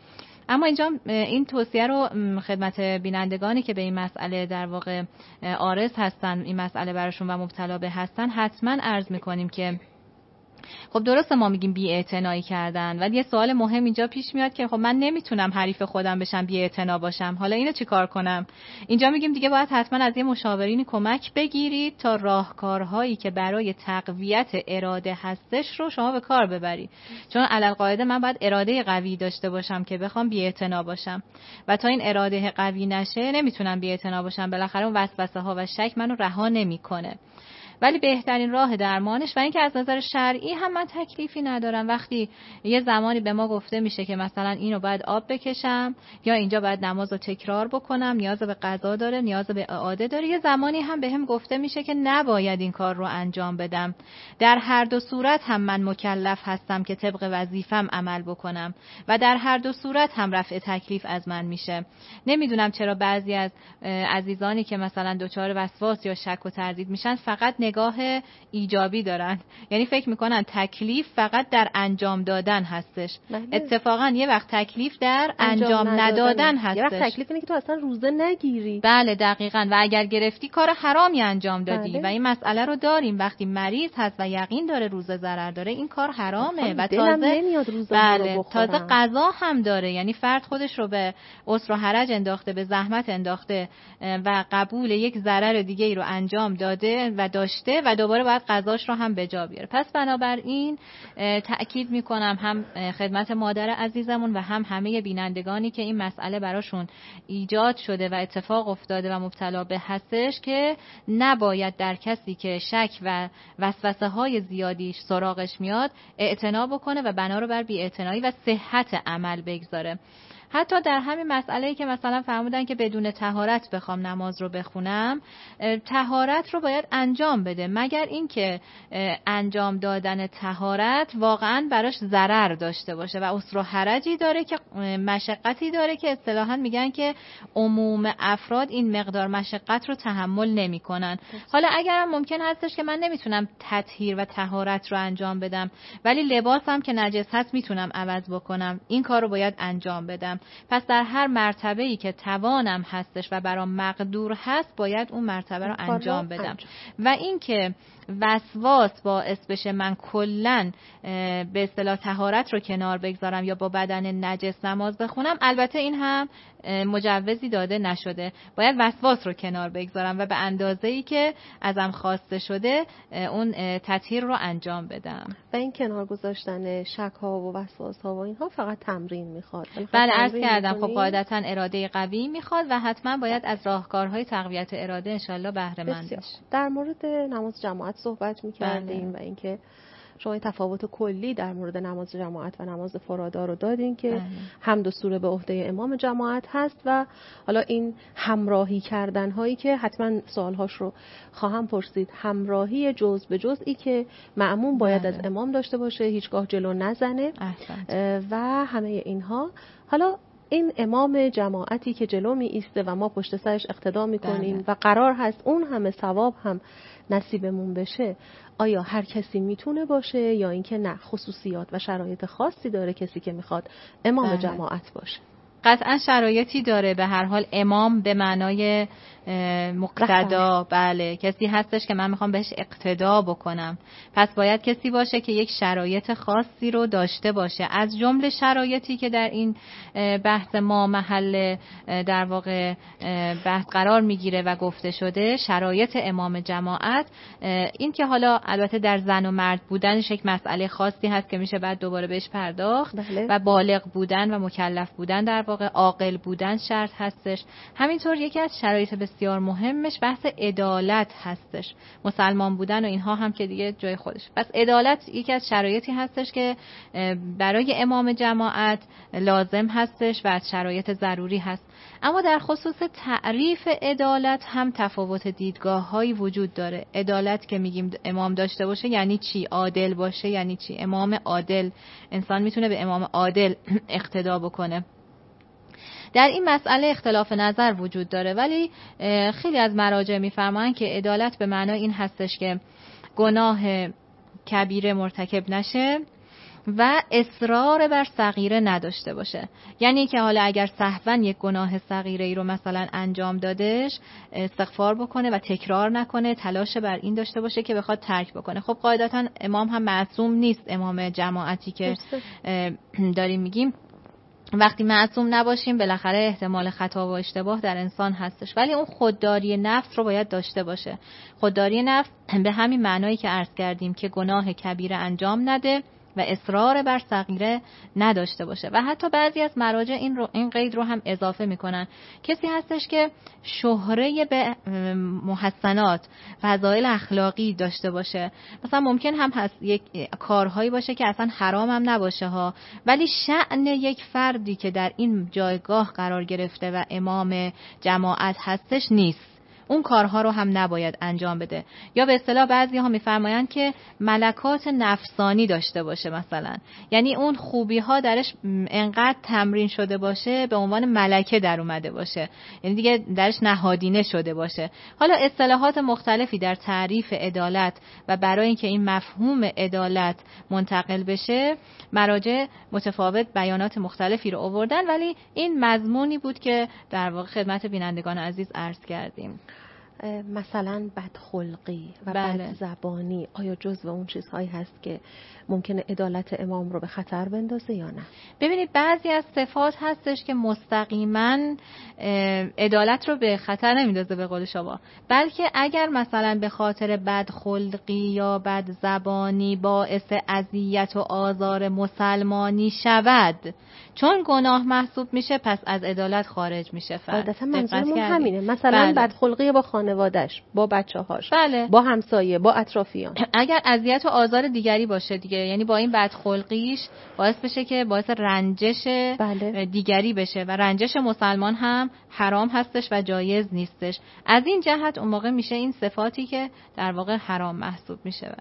B: اما اینجا این توصیه رو خدمت بینندگانی که به این مسئله در واقع عارض هستن، این مسئله براشون و مبتلا به هستن، حتما عرض میکنیم که خب درسته ما میگیم بی‌اعتنایی کردن، ولی یه سوال مهم اینجا پیش میاد که خب من نمیتونم حریف خودم بشم، بی‌اعتنا باشم، حالا اینو چی کار کنم؟ اینجا میگیم دیگه باید حتما از یه مشاورینی کمک بگیرید تا راهکارهایی که برای تقویت اراده هستش رو شما به کار ببرید. چون علالقاعده من باید اراده قوی داشته باشم که بخوام بی‌اعتنا باشم، و تا این اراده قوی نشه نمیتونم بی‌اعتنا باشم. بالاخره اون وسوسه ها و شک منو رها نمیکنه. ولی بهترین راه درمانش و اینکه از نظر شرعی هم من تکلیفی ندارم. وقتی یه زمانی به ما گفته میشه که مثلا اینو باید آب بکشم یا اینجا باید نماز رو تکرار بکنم، نیاز به قضا داره، نیاز به اعاده داره، یه زمانی هم بهم گفته میشه که نباید این کار رو انجام بدم. در هر دو صورت هم من مکلف هستم که طبق وظیفم عمل بکنم و در هر دو صورت هم رفع تکلیف از من میشه. نمیدونم چرا بعضی از عزیزانی که مثلا دچار وسواس یا شک و تردید میشن فقط نگاه ایجابی دارن، یعنی فکر میکنن تکلیف فقط در انجام دادن هستش. اتفاقا یه وقت تکلیف در انجام ندادن هستش.
A: یه وقت تکلیف اینه که تو اصلا روزه نگیری.
B: بله دقیقاً. و اگر گرفتی کار حرامی انجام دادی. و این مسئله رو داریم وقتی مریض هست و یقین داره روزه ضرر داره، این کار حرامه و تازه قضا هم داره. یعنی فرد خودش رو به عسر و حرج انداخته، به زحمت انداخته و قبول یک ضرر دیگه ای رو انجام داده و داشته و دوباره باید قضاش رو هم به جا بیاره. پس بنابراین تأکید میکنم هم خدمت مادر عزیزمون و هم همه بینندگانی که این مسئله براشون ایجاد شده و اتفاق افتاده و مبتلا به هستش که نباید در کسی که شک و وسوسه های زیادی سراغش میاد اعتنا بکنه و بنا رو بر بی‌اعتنایی و صحت عمل بگذاره. حتی در همین مسئله‌ای که مثلا فرمودن که بدون طهارت بخوام نماز رو بخونم، طهارت رو باید انجام بده، مگر اینکه انجام دادن طهارت واقعا براش ضرر داشته باشه و عسر و حرجی داره که مشقتی داره که اصطلاحاً میگن که عموم افراد این مقدار مشقت رو تحمل نمی‌کنن. حالا اگرم ممکن هستش که من نمیتونم تطهیر و طهارت رو انجام بدم، ولی لباسم که نجس هست میتونم عوض بکنم، این کار رو باید انجام بدم. پس در هر مرتبه‌ای که توانم هستش و برام مقدور هست باید اون مرتبه رو انجام بدم. و اینکه وسواس باعث بشه من کلاً به اصطلاح طهارت رو کنار بگذارم یا با بدن نجس نماز بخونم، البته این هم مجوزی داده نشده. باید وسواس رو کنار بگذارم و به اندازه‌ای که ازم خواسته شده اون تطهیر رو انجام بدم.
A: و این کنار گذاشتن شک ها و وسواس ها و اینها فقط تمرین میخواد.
B: بله عرض کردم خب قاعدتاً اراده قوی میخواد و حتما باید از راهکارهای تقویت اراده انشالله بهره مند بشیم.
A: در مورد نماز جماعت صحبت میکردیم و اینکه شما تفاوت کلی در مورد نماز جماعت و نماز فرادا رو دادین که حمد و سوره به عهده امام جماعت هست و حالا این همراهی کردن هایی که حتما سوالهاش رو خواهم پرسید، همراهی جزء به جزئی که مأموم باید از امام داشته باشه، هیچگاه جلو نزنه و همه اینها. حالا این امام جماعتی که جلو می ایسته و ما پشت سرش اقتدا می کنیم و قرار هست اون همه ثواب هم نصیبمون بشه، آیا هر کسی میتونه باشه یا اینکه نه خصوصیات و شرایط خاصی داره کسی که میخواد امام جماعت باشه؟
B: قطعا شرایطی داره. به هر حال امام به معنای مقتدا، بله کسی هستش که من میخوام بهش اقتدا بکنم، پس باید کسی باشه که یک شرایط خاصی رو داشته باشه. از جمله شرایطی که در این بحث ما محل در واقع بحث قرار میگیره و گفته شده شرایط امام جماعت، این که حالا البته در زن و مرد بودنش یک مسئله خاصی هست که میشه بعد دوباره بهش پرداخت و بالغ بودن و مکلف بودن در واقع عاقل بودن شرط هستش. همینطور یکی از شرایط بسیار مهمش بحث عدالت هستش، مسلمان بودن و اینها هم که دیگه جای خودش. پس عدالت یکی از شرایطی هستش که برای امام جماعت لازم هستش و از شرایط ضروری هست. اما در خصوص تعریف عدالت هم تفاوت دیدگاه‌هایی وجود داره. عدالت که میگیم امام داشته باشه یعنی چی؟ عادل باشه یعنی چی؟ امام عادل، انسان میتونه به امام عادل اقتدا بکنه. در این مسئله اختلاف نظر وجود داره، ولی خیلی از مراجع میفرمایند که عدالت به معنای این هستش که گناه کبیره مرتکب نشه و اصرار بر صغیره نداشته باشه. یعنی که حالا اگر سهوا یک گناه صغیره ای رو مثلا انجام دادش، استغفار بکنه و تکرار نکنه، تلاش بر این داشته باشه که بخواد ترک بکنه. خب قاعدتا امام هم معصوم نیست، امام جماعتی که داریم میگیم وقتی معصوم نباشیم بالاخره احتمال خطا و اشتباه در انسان هستش، ولی اون خودداری نفس رو باید داشته باشه. خودداری نفس به همین معنایی که عرض کردیم که گناه کبیره انجام نده و اصرار بر صغیره نداشته باشه. و حتی بعضی از مراجع این قید رو هم اضافه میکنن، کسی هستش که شهره به محسنات، فضایل اخلاقی داشته باشه، مثلا ممکن هم هست یک کارهایی باشه که اصلا حرام هم نباشه ها، ولی شأن یک فردی که در این جایگاه قرار گرفته و امام جماعت هستش نیست، اون کارها رو هم نباید انجام بده. یا به اصطلاح بعضی ها میفرمایند که ملکات نفسانی داشته باشه مثلا، یعنی اون خوبی ها درش انقدر تمرین شده باشه به عنوان ملکه در اومده باشه، یعنی دیگه درش نهادینه شده باشه. حالا اصطلاحات مختلفی در تعریف عدالت و برای اینکه این مفهوم عدالت منتقل بشه مراجع متفاوت بیانات مختلفی رو آوردن، ولی این مضمونی بود که در واقع خدمت بینندگان عزیز عرض کردیم.
A: مثلا بدخلقی و
B: بله.
A: بدزبانی آیا جزو اون چیزهایی هست که ممکنه عدالت امام رو به خطر بندازه یا نه؟
B: ببینید بعضی از صفات هستش که مستقیما عدالت رو به خطر نمیندازه به قول شما، بلکه اگر مثلا به خاطر بدخلقی یا بدزبانی باعث اذیت و آزار مسلمانی شود، چون گناه محسوب میشه پس از عدالت خارج میشه.
A: عادتا منظورمون همینه، مثلا
B: بله.
A: بدخلقی با خانواده‌اش، با بچه‌هاش،
B: بله.
A: با همسایه، با اطرافیان.
B: اگر اذیت و آزار دیگری باشه دیگه، یعنی با این بدخلقیش باعث بشه که باعث رنجش
A: بله.
B: دیگری بشه و رنجش مسلمان هم حرام هستش و جایز نیستش. از این جهت اون موقع میشه این صفاتی که در واقع حرام محسوب میشه.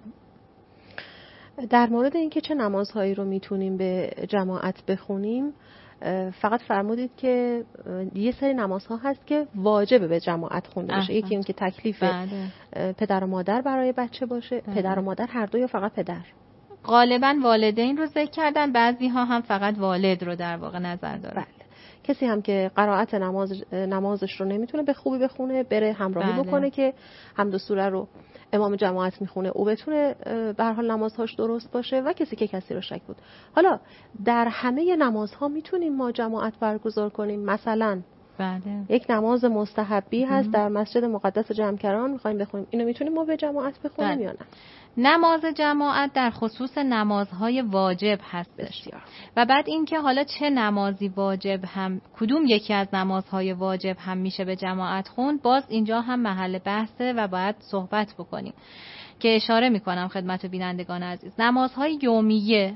A: در مورد اینکه چه نمازهایی رو میتونیم به جماعت بخونیم، فقط فرمودید که یه سری نمازها هست که واجبه به جماعت خونده باشه. یکی اون که تکلیف پدر و مادر برای بچه باشه. پدر و مادر هر دو یا فقط پدر؟
B: غالبا والدین رو ذکر کردن، بعضی ها هم فقط والد رو در واقع نظر دارن.
A: بله. کسی هم که قرائت نمازش رو نمیتونه به خوبی بخونه، بره همراهی بکنه که هم دو سوره رو امام جماعت میخونه او بتونه به هر حال نمازهاش درست باشه، و کسی که کسی رو شک بود. حالا در همه نمازها میتونیم ما جماعت برگزار کنیم؟ مثلا
B: بله.
A: یک نماز مستحبی هست در مسجد مقدس جمکران میخوایم بخونیم، اینو میتونیم ما به جماعت بخونیم
B: بله.
A: یا نه؟
B: نماز جماعت در خصوص نمازهای واجب هستش. و بعد اینکه حالا چه نمازی واجب هم، کدوم یکی از نمازهای واجب هم میشه به جماعت خوند، باز اینجا هم محل بحثه و باید صحبت بکنیم که اشاره میکنم خدمت بینندگان عزیز. نمازهای یومیه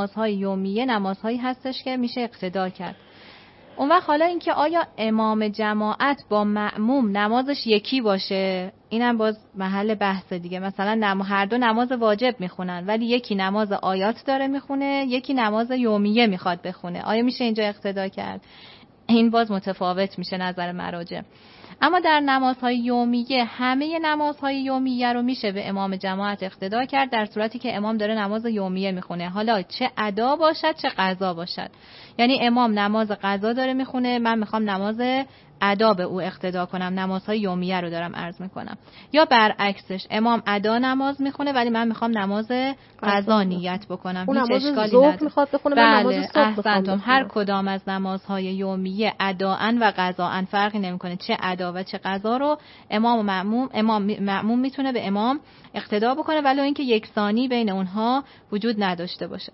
B: نمازهایی هستش که میشه اقتدا کرد. اون وقت حالا اینکه آیا امام جماعت با مأموم نمازش یکی باشه، اینم باز محل بحث دیگه. مثلا هر دو نماز واجب میخونن ولی یکی نماز آیات داره میخونه، یکی نماز یومیه میخواد بخونه، آیا میشه اینجا اقتدا کرد؟ این باز متفاوت میشه نظر مراجع. اما در نمازهای یومیه، همه نمازهای یومیه رو میشه به امام جماعت اقتدا کرد در صورتی که امام داره نماز یومیه میخونه، حالا چه ادا باشد چه قضا باشد. یعنی امام نماز قضا داره میخونه، من میخوام نماز ادا به او اقتدا کنم، نمازهای یومیه رو دارم عرض میکنم. یا برعکسش، امام ادا نماز میخونه ولی من میخوام نماز قضا نیت بکنم، هیچ اشکالی نداره.
A: میخواد بخونه، من نماز صبح
B: احسنتم. هر کدام از نمازهای یومیه اداءن و قضاءن فرقی نمیکنه، چه ادا و چه قضا رو امام مأموم میتونه به امام اقتدا بکنه، ولی اینکه یکسانی بین اونها وجود نداشته باشه.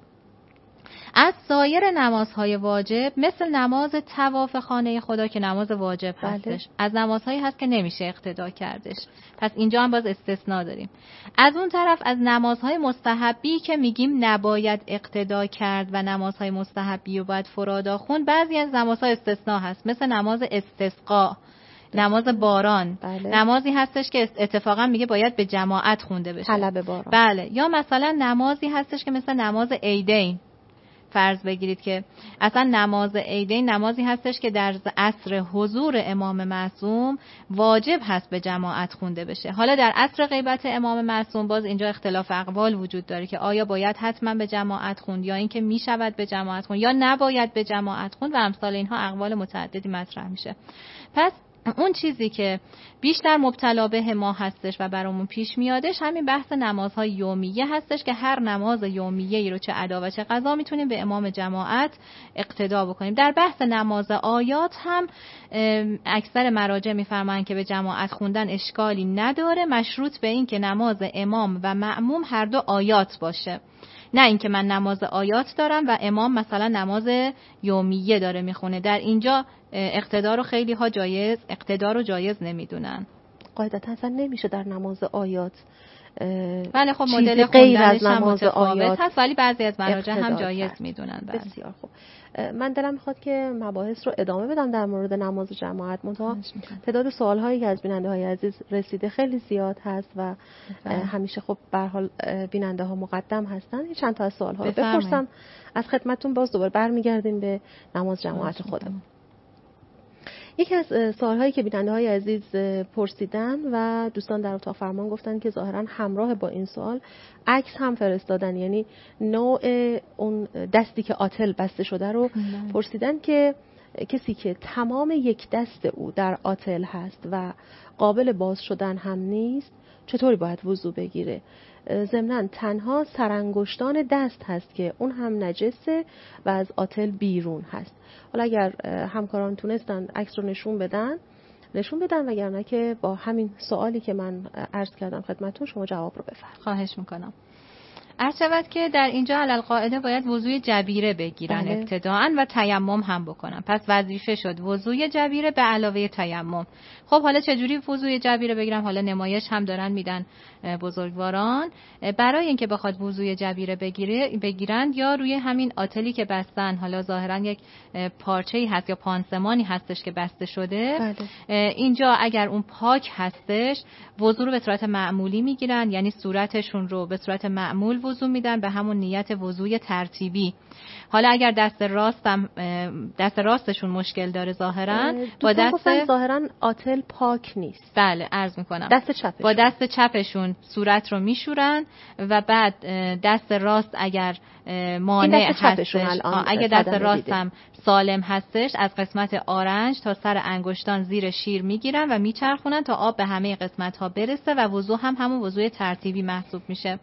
B: از سایر نمازهای واجب مثل نماز طواف خانه خدا که نماز واجب هستش، از نمازهایی هست که نمیشه اقتدا کردش، پس اینجا هم باز استثناء داریم. از اون طرف از نمازهای مستحبی که میگیم نباید اقتدا کرد و نمازهای مستحبی رو باید فرادا خوند، بعضی از نمازها استثناء هست، مثل نماز استسقا، نماز باران. نمازی هستش که اتفاقا میگه باید به جماعت خونده بشه،
A: طلب باران.
B: بله. یا مثلا نمازی هستش که مثل نماز عیدین، فرض بگیرید که اصلا نماز عیدین نمازی هستش که در عصر حضور امام معصوم واجب هست به جماعت خونده بشه. حالا در عصر غیبت امام معصوم باز اینجا اختلاف اقوال وجود داره که آیا باید حتما به جماعت خوند یا اینکه میشود به جماعت خوند یا نباید به جماعت خوند و امثال اینها اقوال متعددی مطرح میشه. پس اون چیزی که بیشتر مبتلا به ما هستش و برامون پیش میادش همین بحث نمازهای یومیه هستش که هر نماز یومیه‌ای رو چه ادا و چه قضا میتونیم به امام جماعت اقتدا بکنیم. در بحث نماز آیات هم اکثر مراجع میفرمایند که به جماعت خوندن اشکالی نداره، مشروط به این که نماز امام و مأموم هر دو آیات باشه، نه اینکه من نماز آیات دارم و امام مثلا نماز یومیه داره میخونه. در اینجا اقتدا رو خیلی ها اقتدا رو جایز نمیدونن.
A: قاعدتا اصلا نمیشه در نماز آیات
B: بله خب مدل خوندنش هم متفاوت هست ولی بعضی از مراجع هم جایز میدونن.
A: بسیار خوب. من دلم میخواد که مباحث رو ادامه بدم در مورد نماز جماعت، منتها تعداد سوال‌هایی که از بیننده‌های عزیز رسیده خیلی زیاد هست و همیشه خب به هر حال بیننده‌ها مقدم هستن. چند تا از سوال‌ها رو بپرسم از خدمتتون، باز دوباره برمیگردیم به نماز جماعت خودمون. یکی از سوال‌هایی که بیننده‌های عزیز پرسیدن و دوستان در اتاق فرمان گفتن که ظاهراً همراه با این سوال عکس هم فرستادن، یعنی نوع اون دستی که آتل بسته شده رو پرسیدن که کسی که تمام یک دست او در آتل هست و قابل باز شدن هم نیست چطوری باید وضو بگیره؟ ضمناً تنها سرانگشتان دست هست که اون هم نجسه و از آتل بیرون هست. حالا اگر همکاران تونستن عکس رو نشون بدن وگرنه که با همین سوالی که من عرض کردم خدمتتون شما جواب رو بفرمایید.
B: خواهش میکنم. عرض شود که در اینجا علالقاعده باید وضوی جبیره بگیرن ابتداءً و تیمم هم بکنن. پس وظیفه شد وضوی جبیره به علاوه تیمم. خب حالا چجوری وضوی جبیره بگیرم؟ حالا نمایش هم دارن میدن بزرگواران. برای اینکه بخواد وضوی جبیره بگیرند یا روی همین آتلی که بستن، حالا ظاهرا یک پارچه‌ای هست یا پانسمانی هستش که بسته شده، اینجا اگر اون پاک هستش وضو رو به صورت معمولی میگیرن، یعنی صورتشون رو به صورت معمول وضو میدن به همون نیت وضوی ترتیبی. حالا اگر دست راستشون مشکل داره ظاهرا با دست
A: ظاهرا آتل پاک نیست.
B: بله عرض میکنم
A: با
B: دست چپشون صورت رو میشورن و بعد دست راست اگر مانع هستش، اگر دست راست هم سالم هستش، از قسمت آرنج تا سر انگشتان زیر شیر میگیرن و میچرخونن تا آب به همه قسمت ها برسه و وضو هم همون وضوی ترتیبی محسوب میشه.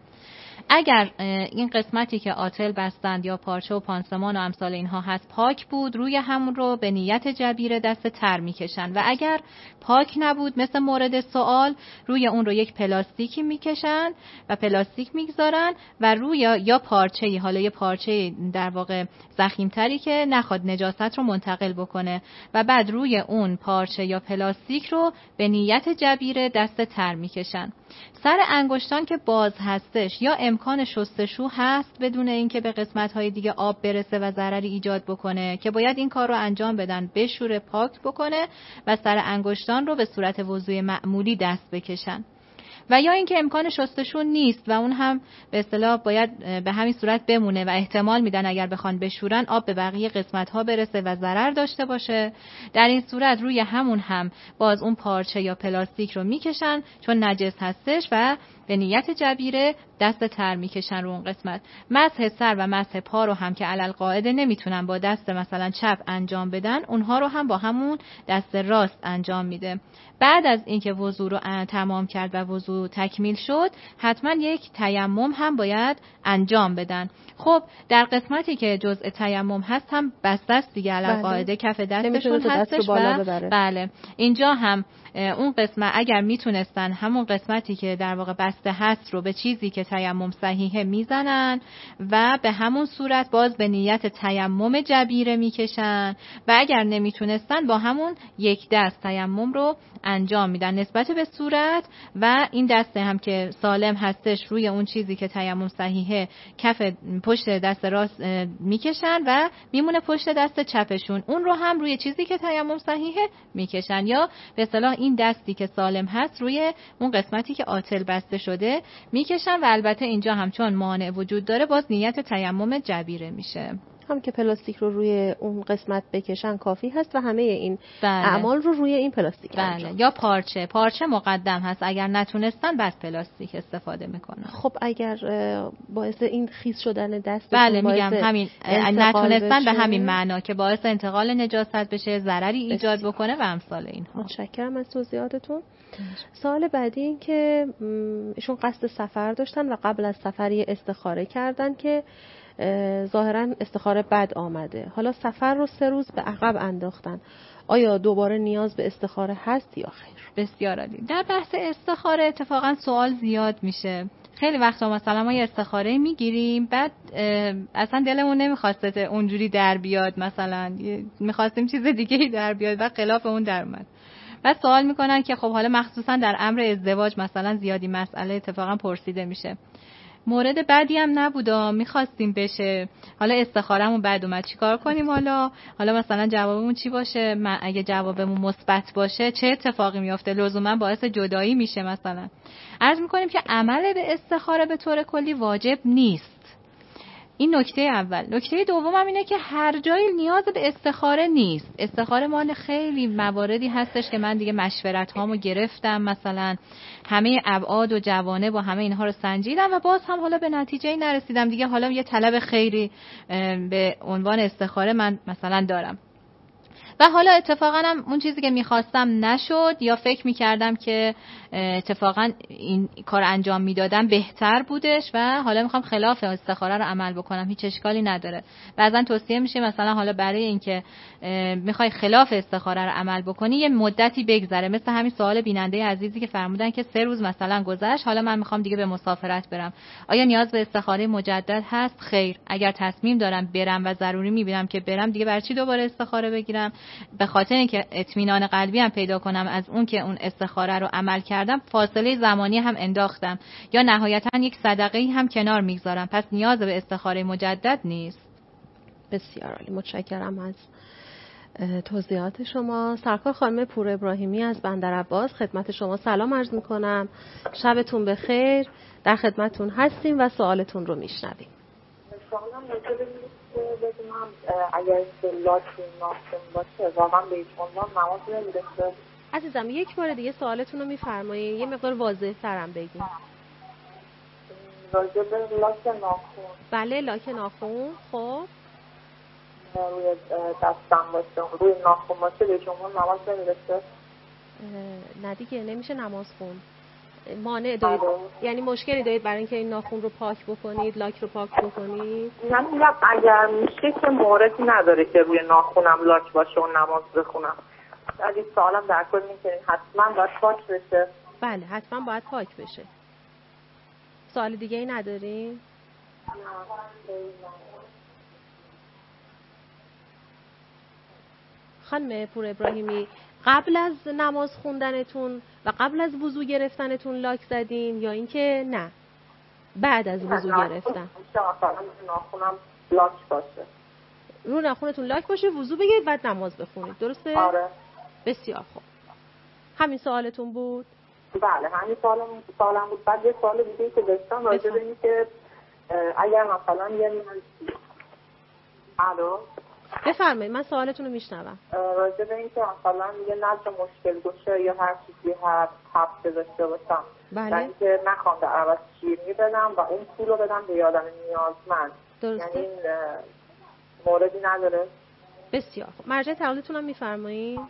B: اگر این قسمتی که آتل بستند یا پارچه و پانسمان و امثال اینها هست پاک بود، روی همون رو به نیت جبیره دست تر میکشن و اگر پاک نبود مثل مورد سوال روی اون رو یک پلاستیکی میکشن و پلاستیک میگذارن و روی یا پارچه‌ای، حالا یه پارچه در واقع ضخیم‌تری که نخواد نجاست رو منتقل بکنه و بعد روی اون پارچه یا پلاستیک رو به نیت جبیره دست تر میکشن. سر انگشتان که باز هستش یا امکان شستشو هست بدون اینکه به قسمت‌های دیگه آب برسه و ضرری ایجاد بکنه که باید این کار رو انجام بدن، بشوره پاک بکنه و سر انگشتان رو به صورت وضوی معمولی دست بکشن. و یا اینکه امکان شستشو نیست و اون هم به اصطلاح باید به همین صورت بمونه و احتمال میدن اگر بخوان بشورن آب به بقیه قسمت‌ها برسه و ضرر داشته باشه، در این صورت روی همون هم باز اون پارچه یا پلاستیک رو میکشن چون نجس هستش و به نیت جبیره دست تر میکشن رو اون قسمت. مسح سر و مسح پا رو هم که علل قاعده نمیتونن با دست مثلا چپ انجام بدن، اونها رو هم با همون دست راست انجام میده. بعد از اینکه وضو رو تمام کرد و وضو تکمیل شد حتما یک تیمم هم باید انجام بدن. خب در قسمتی که جزء تیمم هست هم بسته است دیگه، علل قاعده کف دستشون هستش و بله اینجا هم اون قسمت اگر میتونستن همون قسمتی که در واقع بسته هست رو به چیزی که تیمم صحیحه میزنن و به همون صورت باز به نیت تیمم جبیره میکشن و اگر نمیتونستن با همون یک دست تیمم رو انجام میدن نسبت به صورت و این دسته هم که سالم هستش روی اون چیزی که تیمم صحیحه کف پشت دست راست میکشن و میمونه پشت دست چپشون، اون رو هم روی چیزی که تیمم صحیحه میکشن یا به اصطلاح این دستی که سالم هست روی اون قسمتی که آتل بسته شده میکشن و البته اینجا هم چون مانع وجود داره باز نیت تیمم جبیره میشه.
A: هم که پلاستیک رو روی اون قسمت بکشن کافی هست و همه این اعمال رو روی این پلاستیک انجام.
B: یا پارچه مقدم هست، اگر نتونستن بعد پلاستیک استفاده میکنن.
A: خب اگر باعث این خیس شدن دست
B: بله میگم همین نتونستن به همین معنا که باعث انتقال نجاست بشه، ضرری ایجاد بکنه و امثال اینها.
A: متشکرم از توضیحاتتون. سوال بعدی این که ایشون قصد سفر داشتن و قبل از سفر استخاره کردن که ظاهراً استخاره بد آمده. حالا سفر رو 3 روز به عقب انداختن. آیا دوباره نیاز به استخاره هست یا خیر؟
B: بسیار عالی. در بحث استخاره اتفاقاً سوال زیاد میشه. خیلی وقتا مثلا ما یه استخاره میگیریم بعد اصلا دلمون نمیخواسته اونجوری در بیاد، مثلا میخواستیم چیز دیگه‌ای در بیاد و خلاف اون در اومد. بعد سوال میکنن که خب حالا مخصوصا در امر ازدواج مثلا زیادی مسئله اتفاقا پرسیده میشه. مورد بعدی هم نبودا، میخواستیم بشه، حالا استخارمون بعد اومد چیکار کنیم؟ حالا مثلا جوابمون چی باشه؟ اگه جوابمون مثبت باشه چه اتفاقی میفته؟ لزوما باعث جدایی میشه مثلا. عرض میکنیم که عمل به استخاره به طور کلی واجب نیست. این نکته اول. نکته دوم هم اینه که هر جایی نیاز به استخاره نیست. استخاره مال خیلی مواردی هستش که من دیگه مشورت هامو گرفتم، مثلا همه ابعاد و جوانب و همه اینها رو سنجیدم و باز هم حالا به نتیجه‌ای نرسیدم دیگه. حالا یه طلب خیری به عنوان استخاره من مثلا دارم و حالا اتفاقا هم اون چیزی که میخواستم نشد یا فکر میکردم که اتفاقا این کار انجام میدادم بهتر بودش و حالا میخوام خلاف استخاره رو عمل بکنم، هیچ اشکالی نداره. بعضا توصیه میشه مثلا حالا برای اینکه میخوای خلاف استخاره رو عمل بکنی یه مدتی بگذره، مثل همین سوال بیننده عزیزی که فرمودن که 3 روز مثلا گذشت، حالا من میخوام دیگه به مسافرت برم، آیا نیاز به استخاره مجدد هست؟ خیر. اگر تصمیم دارم برم و ضروری میبینم که برم، دیگه برای چی دوباره استخاره بگیرم؟ به خاطر اینکه اطمینان قلبی هم پیدا کنم از اون که اون استخاره رو عمل کردم، فاصله زمانی هم انداختم یا نهایتا یک صدقه‌ای هم کنار میگذارم، پس نیاز به استخاره مجدد نیست.
A: بسیار عالی، متشکرم از توضیحات شما. سرکار خانم پور ابراهیمی از بندرعباس خدمت شما سلام عرض میکنم. شبتون بخیر، در خدمتتون هستیم و سوالتون رو میشنویم.
E: سوالم بدونم اگر لاک ناخن باشه واقعا به هیچ عنوان نماز نمیرسه؟
A: عزیزم یک بار دیگه سوالتون رو میفرمایید، یه مقدار واضح ترم بگید.
E: راجع به لاک ناخن.
A: بله لاک ناخن. خب
E: روی دستم باشه، روی ناخن باشه به هیچ عنوان نماز نمیرسه؟
A: نه دیگه نمیشه نماز خون. مانع دارید؟ یعنی مشکلی دارید برای اینکه این ناخن رو پاک بکنید، لاک رو پاک بکنید؟
E: نه میگم اگر میشه که موردی نداره که روی ناخنم لاک باشه و نماز بخونم. اگه سوالم در کل اینه که حتما باید پاک بشه.
A: بله حتما باید پاک بشه. سوال دیگه ای ندارین؟ خانم پور ابراهیمی قبل از نماز خوندنتون و قبل از وضو گرفتنتون لاک زدین یا اینکه نه بعد از وضو گرفتن؟
E: مثلا ناخنم لاک باشه،
A: رو ناخنتون لاک باشه، وضو بگیرید بعد نماز بخونید، درسته؟
E: آره.
A: بسیار خوب. همین سوالتون بود؟
E: بله همین سوالم بود. بعد یه سوال دیگه که داشتم راجع به این که اگر مثلا یه
A: بفرمایید من سوالتون رو میشنوم.
E: راجع به این که مثلا یه نظر مشکل گوشه یا هر چیزی هفته داشته باشم،
A: بله.
E: یعنی که نخوام در عوض شیرینی بدم و اون پول رو بدم به آدم نیازمند،
A: درسته؟
E: یعنی این موردی نداره؟
A: بسیار خوب. مرجع تقلیدتون هم میفرمایید؟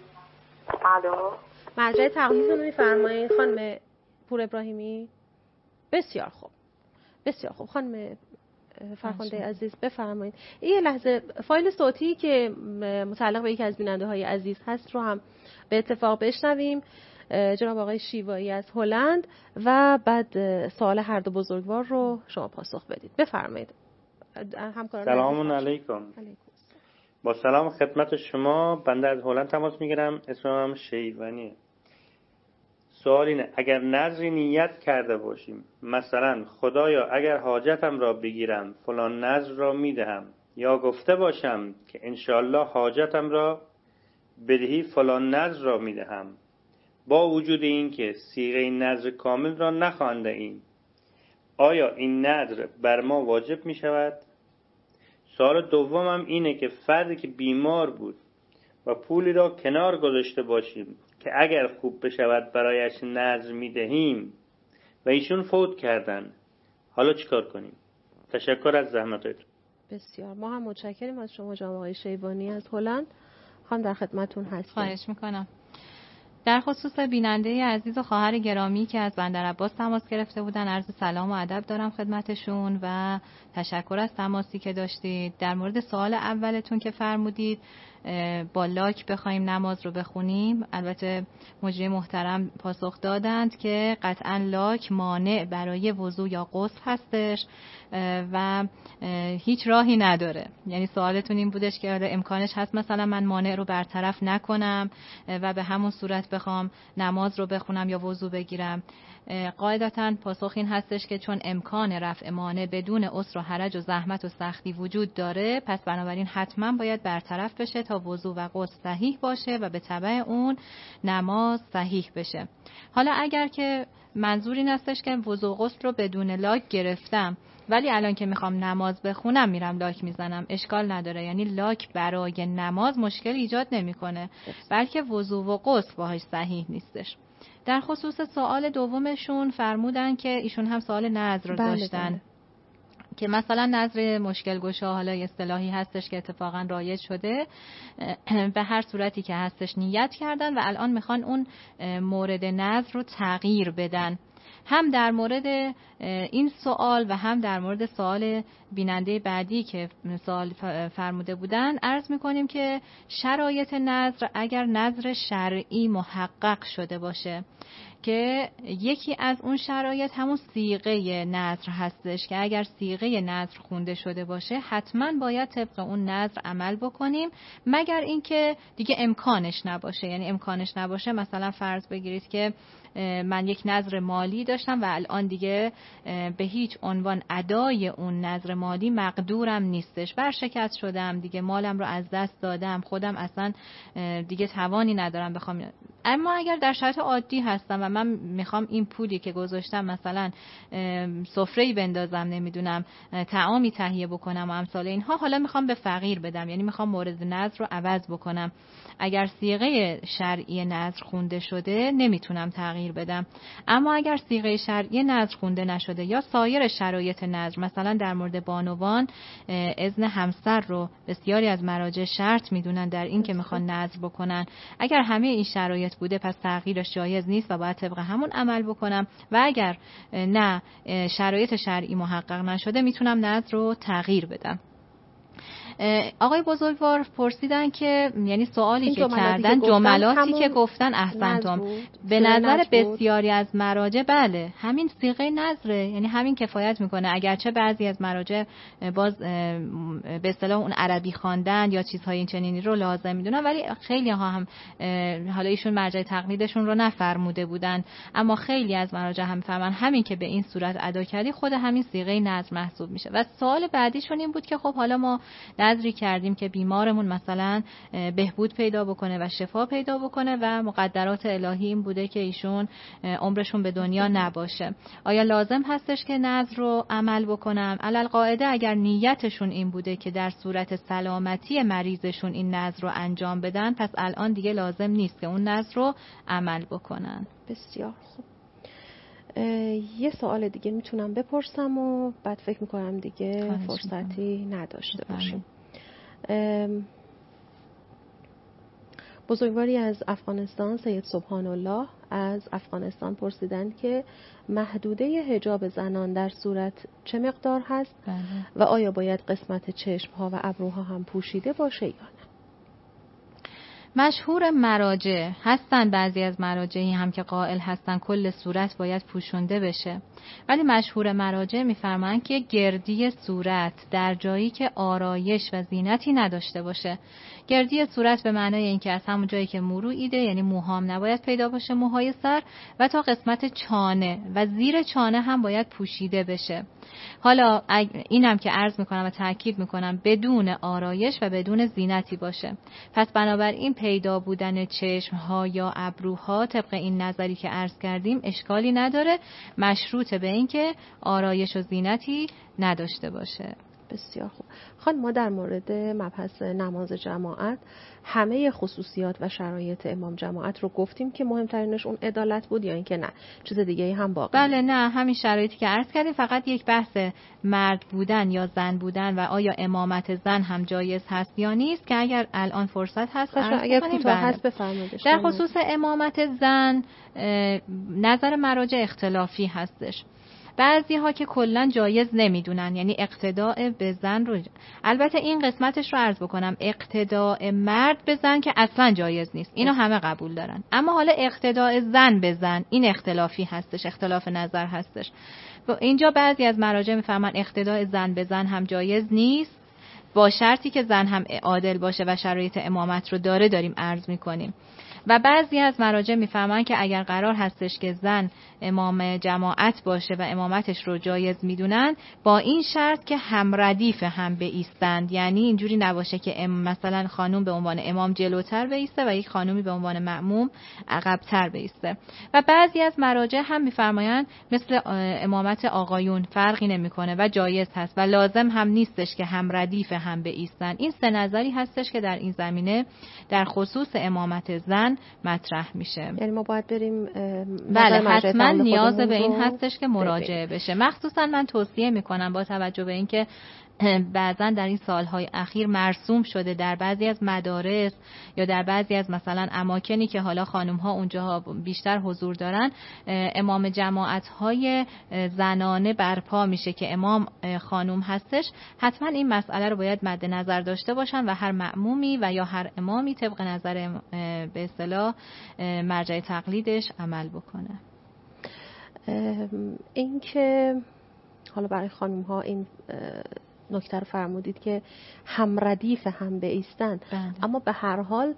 A: مرجع تقلیدتون رو میفرمایید خانم پور ابراهیمی؟ بسیار خوب. بسیار خوب خانم فرخنده عزیز بفرمایید. یه لحظه فایل صوتی که متعلق به یکی از بیننده های عزیز هست رو هم به اتفاق بشنویم. جناب آقای شیوایی از هلند و بعد سوال هر دو بزرگوار رو شما پاسخ بدید. بفرمایید.
F: سلام علیکم. با سلام خدمت شما. بنده از هلند تماس میگیرم. اسمم شیوانیه. سوال اینه اگر نذری نیت کرده باشیم، مثلا خدایا اگر حاجتم را بگیرم فلان نذر را میدهم، یا گفته باشم که انشالله حاجتم را بدهی فلان نذر را میدهم، با وجود این که صیغه نذر کامل را نخوانده ایم، آیا این نذر بر ما واجب می شود؟ سوال دومم اینه که فردی که بیمار بود و پولی را کنار گذاشته باشیم که اگر خوب بشود برایش نذر میدهیم و ایشون فوت کردن، حالا چیکار کنیم؟ تشکر از زحمتتون.
A: بسیار، ما هم متشکریم از شما جناب آقای شیبانی از هلند. خانم در خدمتتون هستیم.
B: خواهش میکنم. در خصوص بیننده عزیز و خواهر گرامی که از بندر عباس تماس گرفته بودن، عرض سلام و ادب دارم خدمتشون و تشکر از تماسی که داشتید. در مورد سوال اولتون که فرمودید با لاک بخوایم نماز رو بخونیم، البته مجری محترم پاسخ دادند که قطعا لاک مانع برای وضو یا غسل هستش و هیچ راهی نداره. یعنی سوالتون این بودش که امکانش هست مثلا من مانع رو برطرف نکنم و به همون صورت بخوام نماز رو بخونم یا وضو بگیرم. قاعدتاً پاسخ این هستش که چون امکان رفع مانع بدون عسر و حرج و زحمت و سختی وجود داره، پس بنابراین حتما باید برطرف بشه تا وضو و غسل صحیح باشه و به تبع اون نماز صحیح بشه. حالا اگر که منظور این هستش که وضو و غسل رو بدون لاک گرفتم ولی الان که میخوام نماز بخونم میرم لاک میزنم، اشکال نداره. یعنی لاک برای نماز مشکل ایجاد نمیکنه، بلکه وضو و غسل باهاش صحیح نیستش. در خصوص سوال دومشون فرمودن که ایشون هم سوال نذر رو داشتن که مثلا نذر مشکل گشا، حالا اصطلاحی هستش که اتفاقا رایج شده، به هر صورتی که هستش نیت کردن و الان میخوان اون مورد نذر رو تغییر بدن. هم در مورد این سوال و هم در مورد سوال بیننده بعدی که سوال فرموده بودن عرض میکنیم که شرایط نذر اگر نذر شرعی محقق شده باشه، که یکی از اون شرایط همون صیغه نذر هستش که اگر صیغه نذر خونده شده باشه حتما باید طبق اون نذر عمل بکنیم، مگر اینکه دیگه امکانش نباشه. یعنی امکانش نباشه، مثلا فرض بگیرید که من یک نذر مالی داشتم و الان دیگه به هیچ عنوان ادای اون نذر مالی مقدورم نیستش، برشکست شدم دیگه، مالم رو از دست دادم، خودم اصلا دیگه توانی ندارم بخوام. اما اگر در شرایط عادی هستم و من میخوام این پولی که گذاشتم مثلا سفره‌ای بندازم، نمیدونم طعامی تهیه بکنم و امثال اینها، حالا میخوام به فقیر بدم، یعنی میخوام مورد نذر رو عوض بکنم، اگر صیغه شرعی نذر خونده شده نمیتونم تغییر بدم. اما اگر صیغه شرعی نذر خونده نشده یا سایر شرایط نذر، مثلا در مورد بانوان اذن همسر رو بسیاری از مراجع شرط میدونن در این که میخوان نذر بکنن، اگر همه این شرایط بوده پس تغییرش جایز نیست و باید طبق همون عمل بکنم، و اگر نه شرایط شرعی محقق نشده میتونم نذر رو تغییر بدم. آقای بزرگوار پرسیدن که یعنی سوالی که کردن جملاتی که گفتن احسنتم به نظر بسیاری از مراجع بله همین صیغه نذره، یعنی همین کفایت میکنه، اگرچه بعضی از مراجع باز به اصطلاح اون عربی خواندن یا چیزهای این چنینی رو لازم میدونن، ولی خیلی ها هم حالا ایشون مرجع تقلیدشون رو نفرموده بودن، اما خیلی از مراجع هم فرمان همین که به این صورت ادا کردی خود همین صیغه نذر محسوب میشه. و سوال بعدیشون این بود که خب حالا ما نذری کردیم که بیمارمون مثلا بهبود پیدا بکنه و شفا پیدا بکنه و مقدرات الهی این بوده که ایشون عمرشون به دنیا نباشه، آیا لازم هستش که نذر رو عمل بکنم؟ علل قاعده اگر نیتشون این بوده که در صورت سلامتی مریضشون این نذر رو انجام بدن، پس الان دیگه لازم نیست که اون نذر رو عمل بکنن.
A: بسیار خوب. یه سوال دیگه میتونم بپرسم و بعد فکر میکنم دیگه فرصتی نداشته باشیم. بزرگواری از افغانستان، سید سبحان الله از افغانستان پرسیدن که محدوده حجاب زنان در صورت چه مقدار هست؟
B: بله.
A: و آیا باید قسمت چشمها و ابروها هم پوشیده باشه یا نه؟
B: مشهور مراجع هستن، بعضی از مراجعی هم که قائل هستن کل صورت باید پوشونده بشه، ولی مشهور مراجع میفرمایند که گردی صورت در جایی که آرایش و زینتی نداشته باشه، گردی صورت به معنای اینکه از همون جایی که مو روییده، یعنی موهام نباید پیدا باشه، موهای سر، و تا قسمت چانه و زیر چانه هم باید پوشیده بشه. حالا اینم که عرض میکنم و تاکید میکنم بدون آرایش و بدون زینتی باشه. پس بنابراین پیدا بودن چشمها یا ابروها طبق این نظری که عرض کردیم اشکالی نداره، مشروط به این که آرایش و زینتی نداشته باشه.
A: بسیار خوب. خانم ما در مورد مبحث نماز جماعت همه خصوصیات و شرایط امام جماعت رو گفتیم که مهمترینش اون عدالت بود یا اینکه نه چیز دیگه هم باقی؟
B: بله نه همین شرایطی که عرض کردیم، فقط یک بحث مرد بودن یا زن بودن و آیا امامت زن هم جایز هست یا نیست که اگر الان فرصت هست
A: اگر کوتاه هست بفرمایید.
B: در خصوص امامت زن نظر مراجع اختلافی هستش. بعضی ها که کلا جایز نمیدونن، یعنی اقتداء به زن رو، البته این قسمتش رو عرض بکنم، اقتداء مرد به زن که اصلا جایز نیست، اینو همه قبول دارن، اما حالا اقتداء زن به زن این اختلافی هستش، اختلاف نظر هستش. اینجا بعضی از مراجع میفهمن اقتداء زن به زن هم جایز نیست، با شرطی که زن هم عادل باشه و شرایط امامت رو داره، داریم عرض میکنیم. و بعضی از مراجع میفهمن که اگر قرار هستش که زن امام جماعت باشه و امامتش رو جایز میدونن، با این شرط که هم ردیف هم بایستند، یعنی اینجوری نباشه که مثلا خانوم به عنوان امام جلوتر بایسته و یک خانومی به عنوان مأموم عقب‌تر بایسته. و بعضی از مراجع هم میفرمایند مثل امامت آقایون فرقی نمیکنه و جایز هست و لازم هم نیستش که هم ردیف هم بایستند. این سه نظری هستش که در این زمینه در خصوص امامت زن مطرح میشه.
A: یعنی ما باید بریم
B: بله حتما نیاز به این هستش که مراجعه بشه. مخصوصا من توصیه میکنم با توجه به اینکه بعضا در این سالهای اخیر مرسوم شده در بعضی از مدارس یا در بعضی از مثلا اماکنی که حالا خانم‌ها اونجا بیشتر حضور دارن، امام جماعت‌های زنانه برپا میشه که امام خانم هستش. حتما این مسئله رو باید مد نظر داشته باشن و هر مأمومی و یا هر امامی طبق نظر به اصطلاح مرجع تقلیدش عمل بکنه.
A: این که حالا برای خانم‌ها این نکته رو فرمودید که هم ردیف هم بایستند، اما به هر حال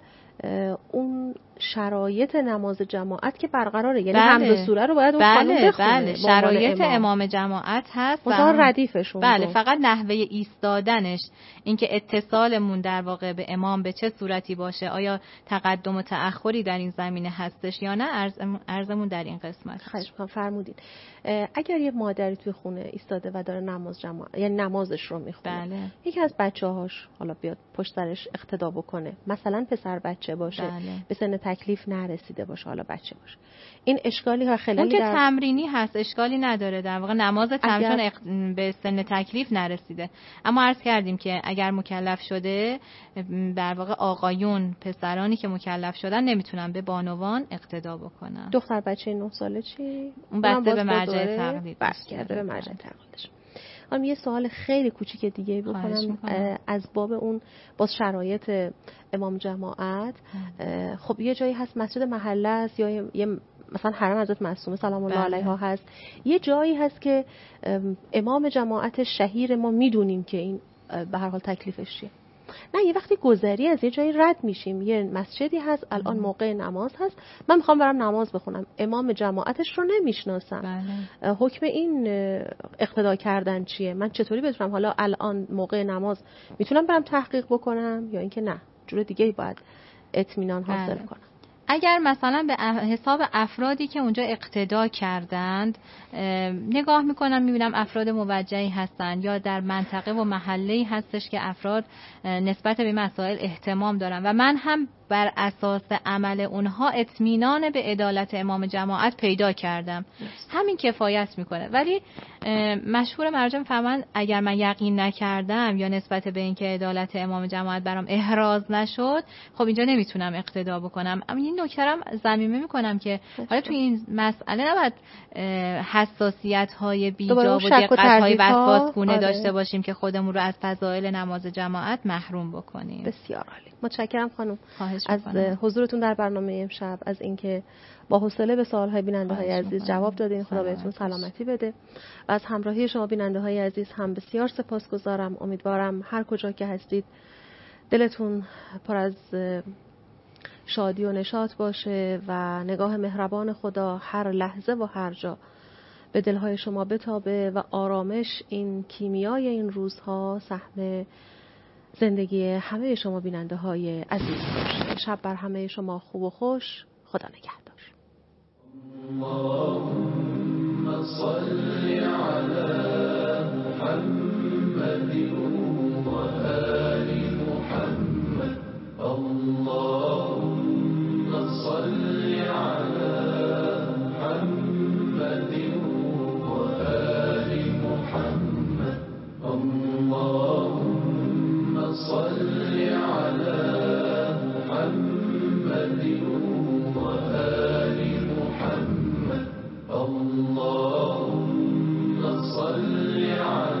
A: اون شرایط نماز جماعت که برقراره، یعنی حمد و سوره رو باید اون خانم بخونه.
B: شرایط امام جماعت هست
A: مثلا ردیفشون
B: بله، فقط نحوه ایستادنش، اینکه اتصالمون در واقع به امام به چه صورتی باشه، آیا تقدم و تأخری در این زمینه هستش یا نه، عرضمون در این قسمت.
A: خواهش می‌کنم فرمودید. اگر یه مادری توی خونه ایستاده و داره نماز جماعت یعنی نمازش رو میخونه،
B: بله.
A: یکی از بچه‌هاش حالا بیاد پشت سرش اقتدا بکنه، مثلا پسر بچه باشه، به سن تکلیف نرسیده باشه، حالا بچه باشه، این اشکالی ها خلالی
B: اون که تمرینی هست اشکالی نداره، در واقع نماز تمرین به سن تکلیف نرسیده. اما عرض کردیم که اگر مکلف شده، در واقع آقایون پسرانی که مکلف شدن نمیتونن به بانوان اقتدا بکنن.
A: دختر بچه 9 ساله چی؟
B: اون بسته به مرجع تقلید
A: کرده به مرجع تقلیدش. یه سوال خیلی کوچیک دیگه بکنم از باب اون باز شرایط امام جماعت. خب یه جایی هست مسجد محله است یا یه مثلا حرم حضرت معصومه سلام الله علیها هست، یه جایی هست که امام جماعت شهیر ما میدونیم که این به هر حال تکلیفش چیه. نه یه وقتی گذری از یه جایی رد میشیم، یه مسجدی هست الان موقع نماز هست، من میخوام برم نماز بخونم، امام جماعتش رو نمیشناسم، حکم این اقتدا کردن چیه؟ من چطوری بتونم حالا الان موقع نماز میتونم برم تحقیق بکنم یا اینکه نه جور دیگه باید اطمینان حاصل کنم؟
B: اگر مثلا به حساب افرادی که اونجا اقتدا کردند نگاه میکنم، میبینم افراد موجهی هستن یا در منطقه و محله‌ای هستش که افراد نسبت به مسائل اهتمام دارن و من هم بر اساس عمل اونها اطمینان به عدالت امام جماعت پیدا کردم، همین کفایت میکنه. ولی مشهور مراجع میفهمن اگر من یقین نکردم یا نسبت به اینکه عدالت امام جماعت برام احراز نشد، خب اینجا نمیتونم اقتدا بکنم. اما این نکته‌ام ضمیمه میکنم که حالا تو این مسئله نباید حساسیت‌های بیجا و دقت‌های وسواس‌گونه داشته باشیم که خودمون رو از فضائل نماز جماعت محروم بکنیم.
A: بسیار عالی. متشکرم خانم از حضورتون در برنامه امشب، از اینکه با حوصله به سوال‌های بیننده‌های عزیز جواب دادین. خدا بهتون سلامتی بده. و از همراهی شما بیننده‌های عزیز هم بسیار سپاسگزارم. امیدوارم هر کجا که هستید دلتون پر از شادی و نشاط باشه و نگاه مهربان خدا هر لحظه و هر جا به دل‌های شما بتابه و آرامش این کیمیای این روزها سهم زندگی همه شما بیننده های عزیز باشه. شب بر همه شما خوب و خوش. خدا نگهدار. اللهم صل علی محمد
C: صل على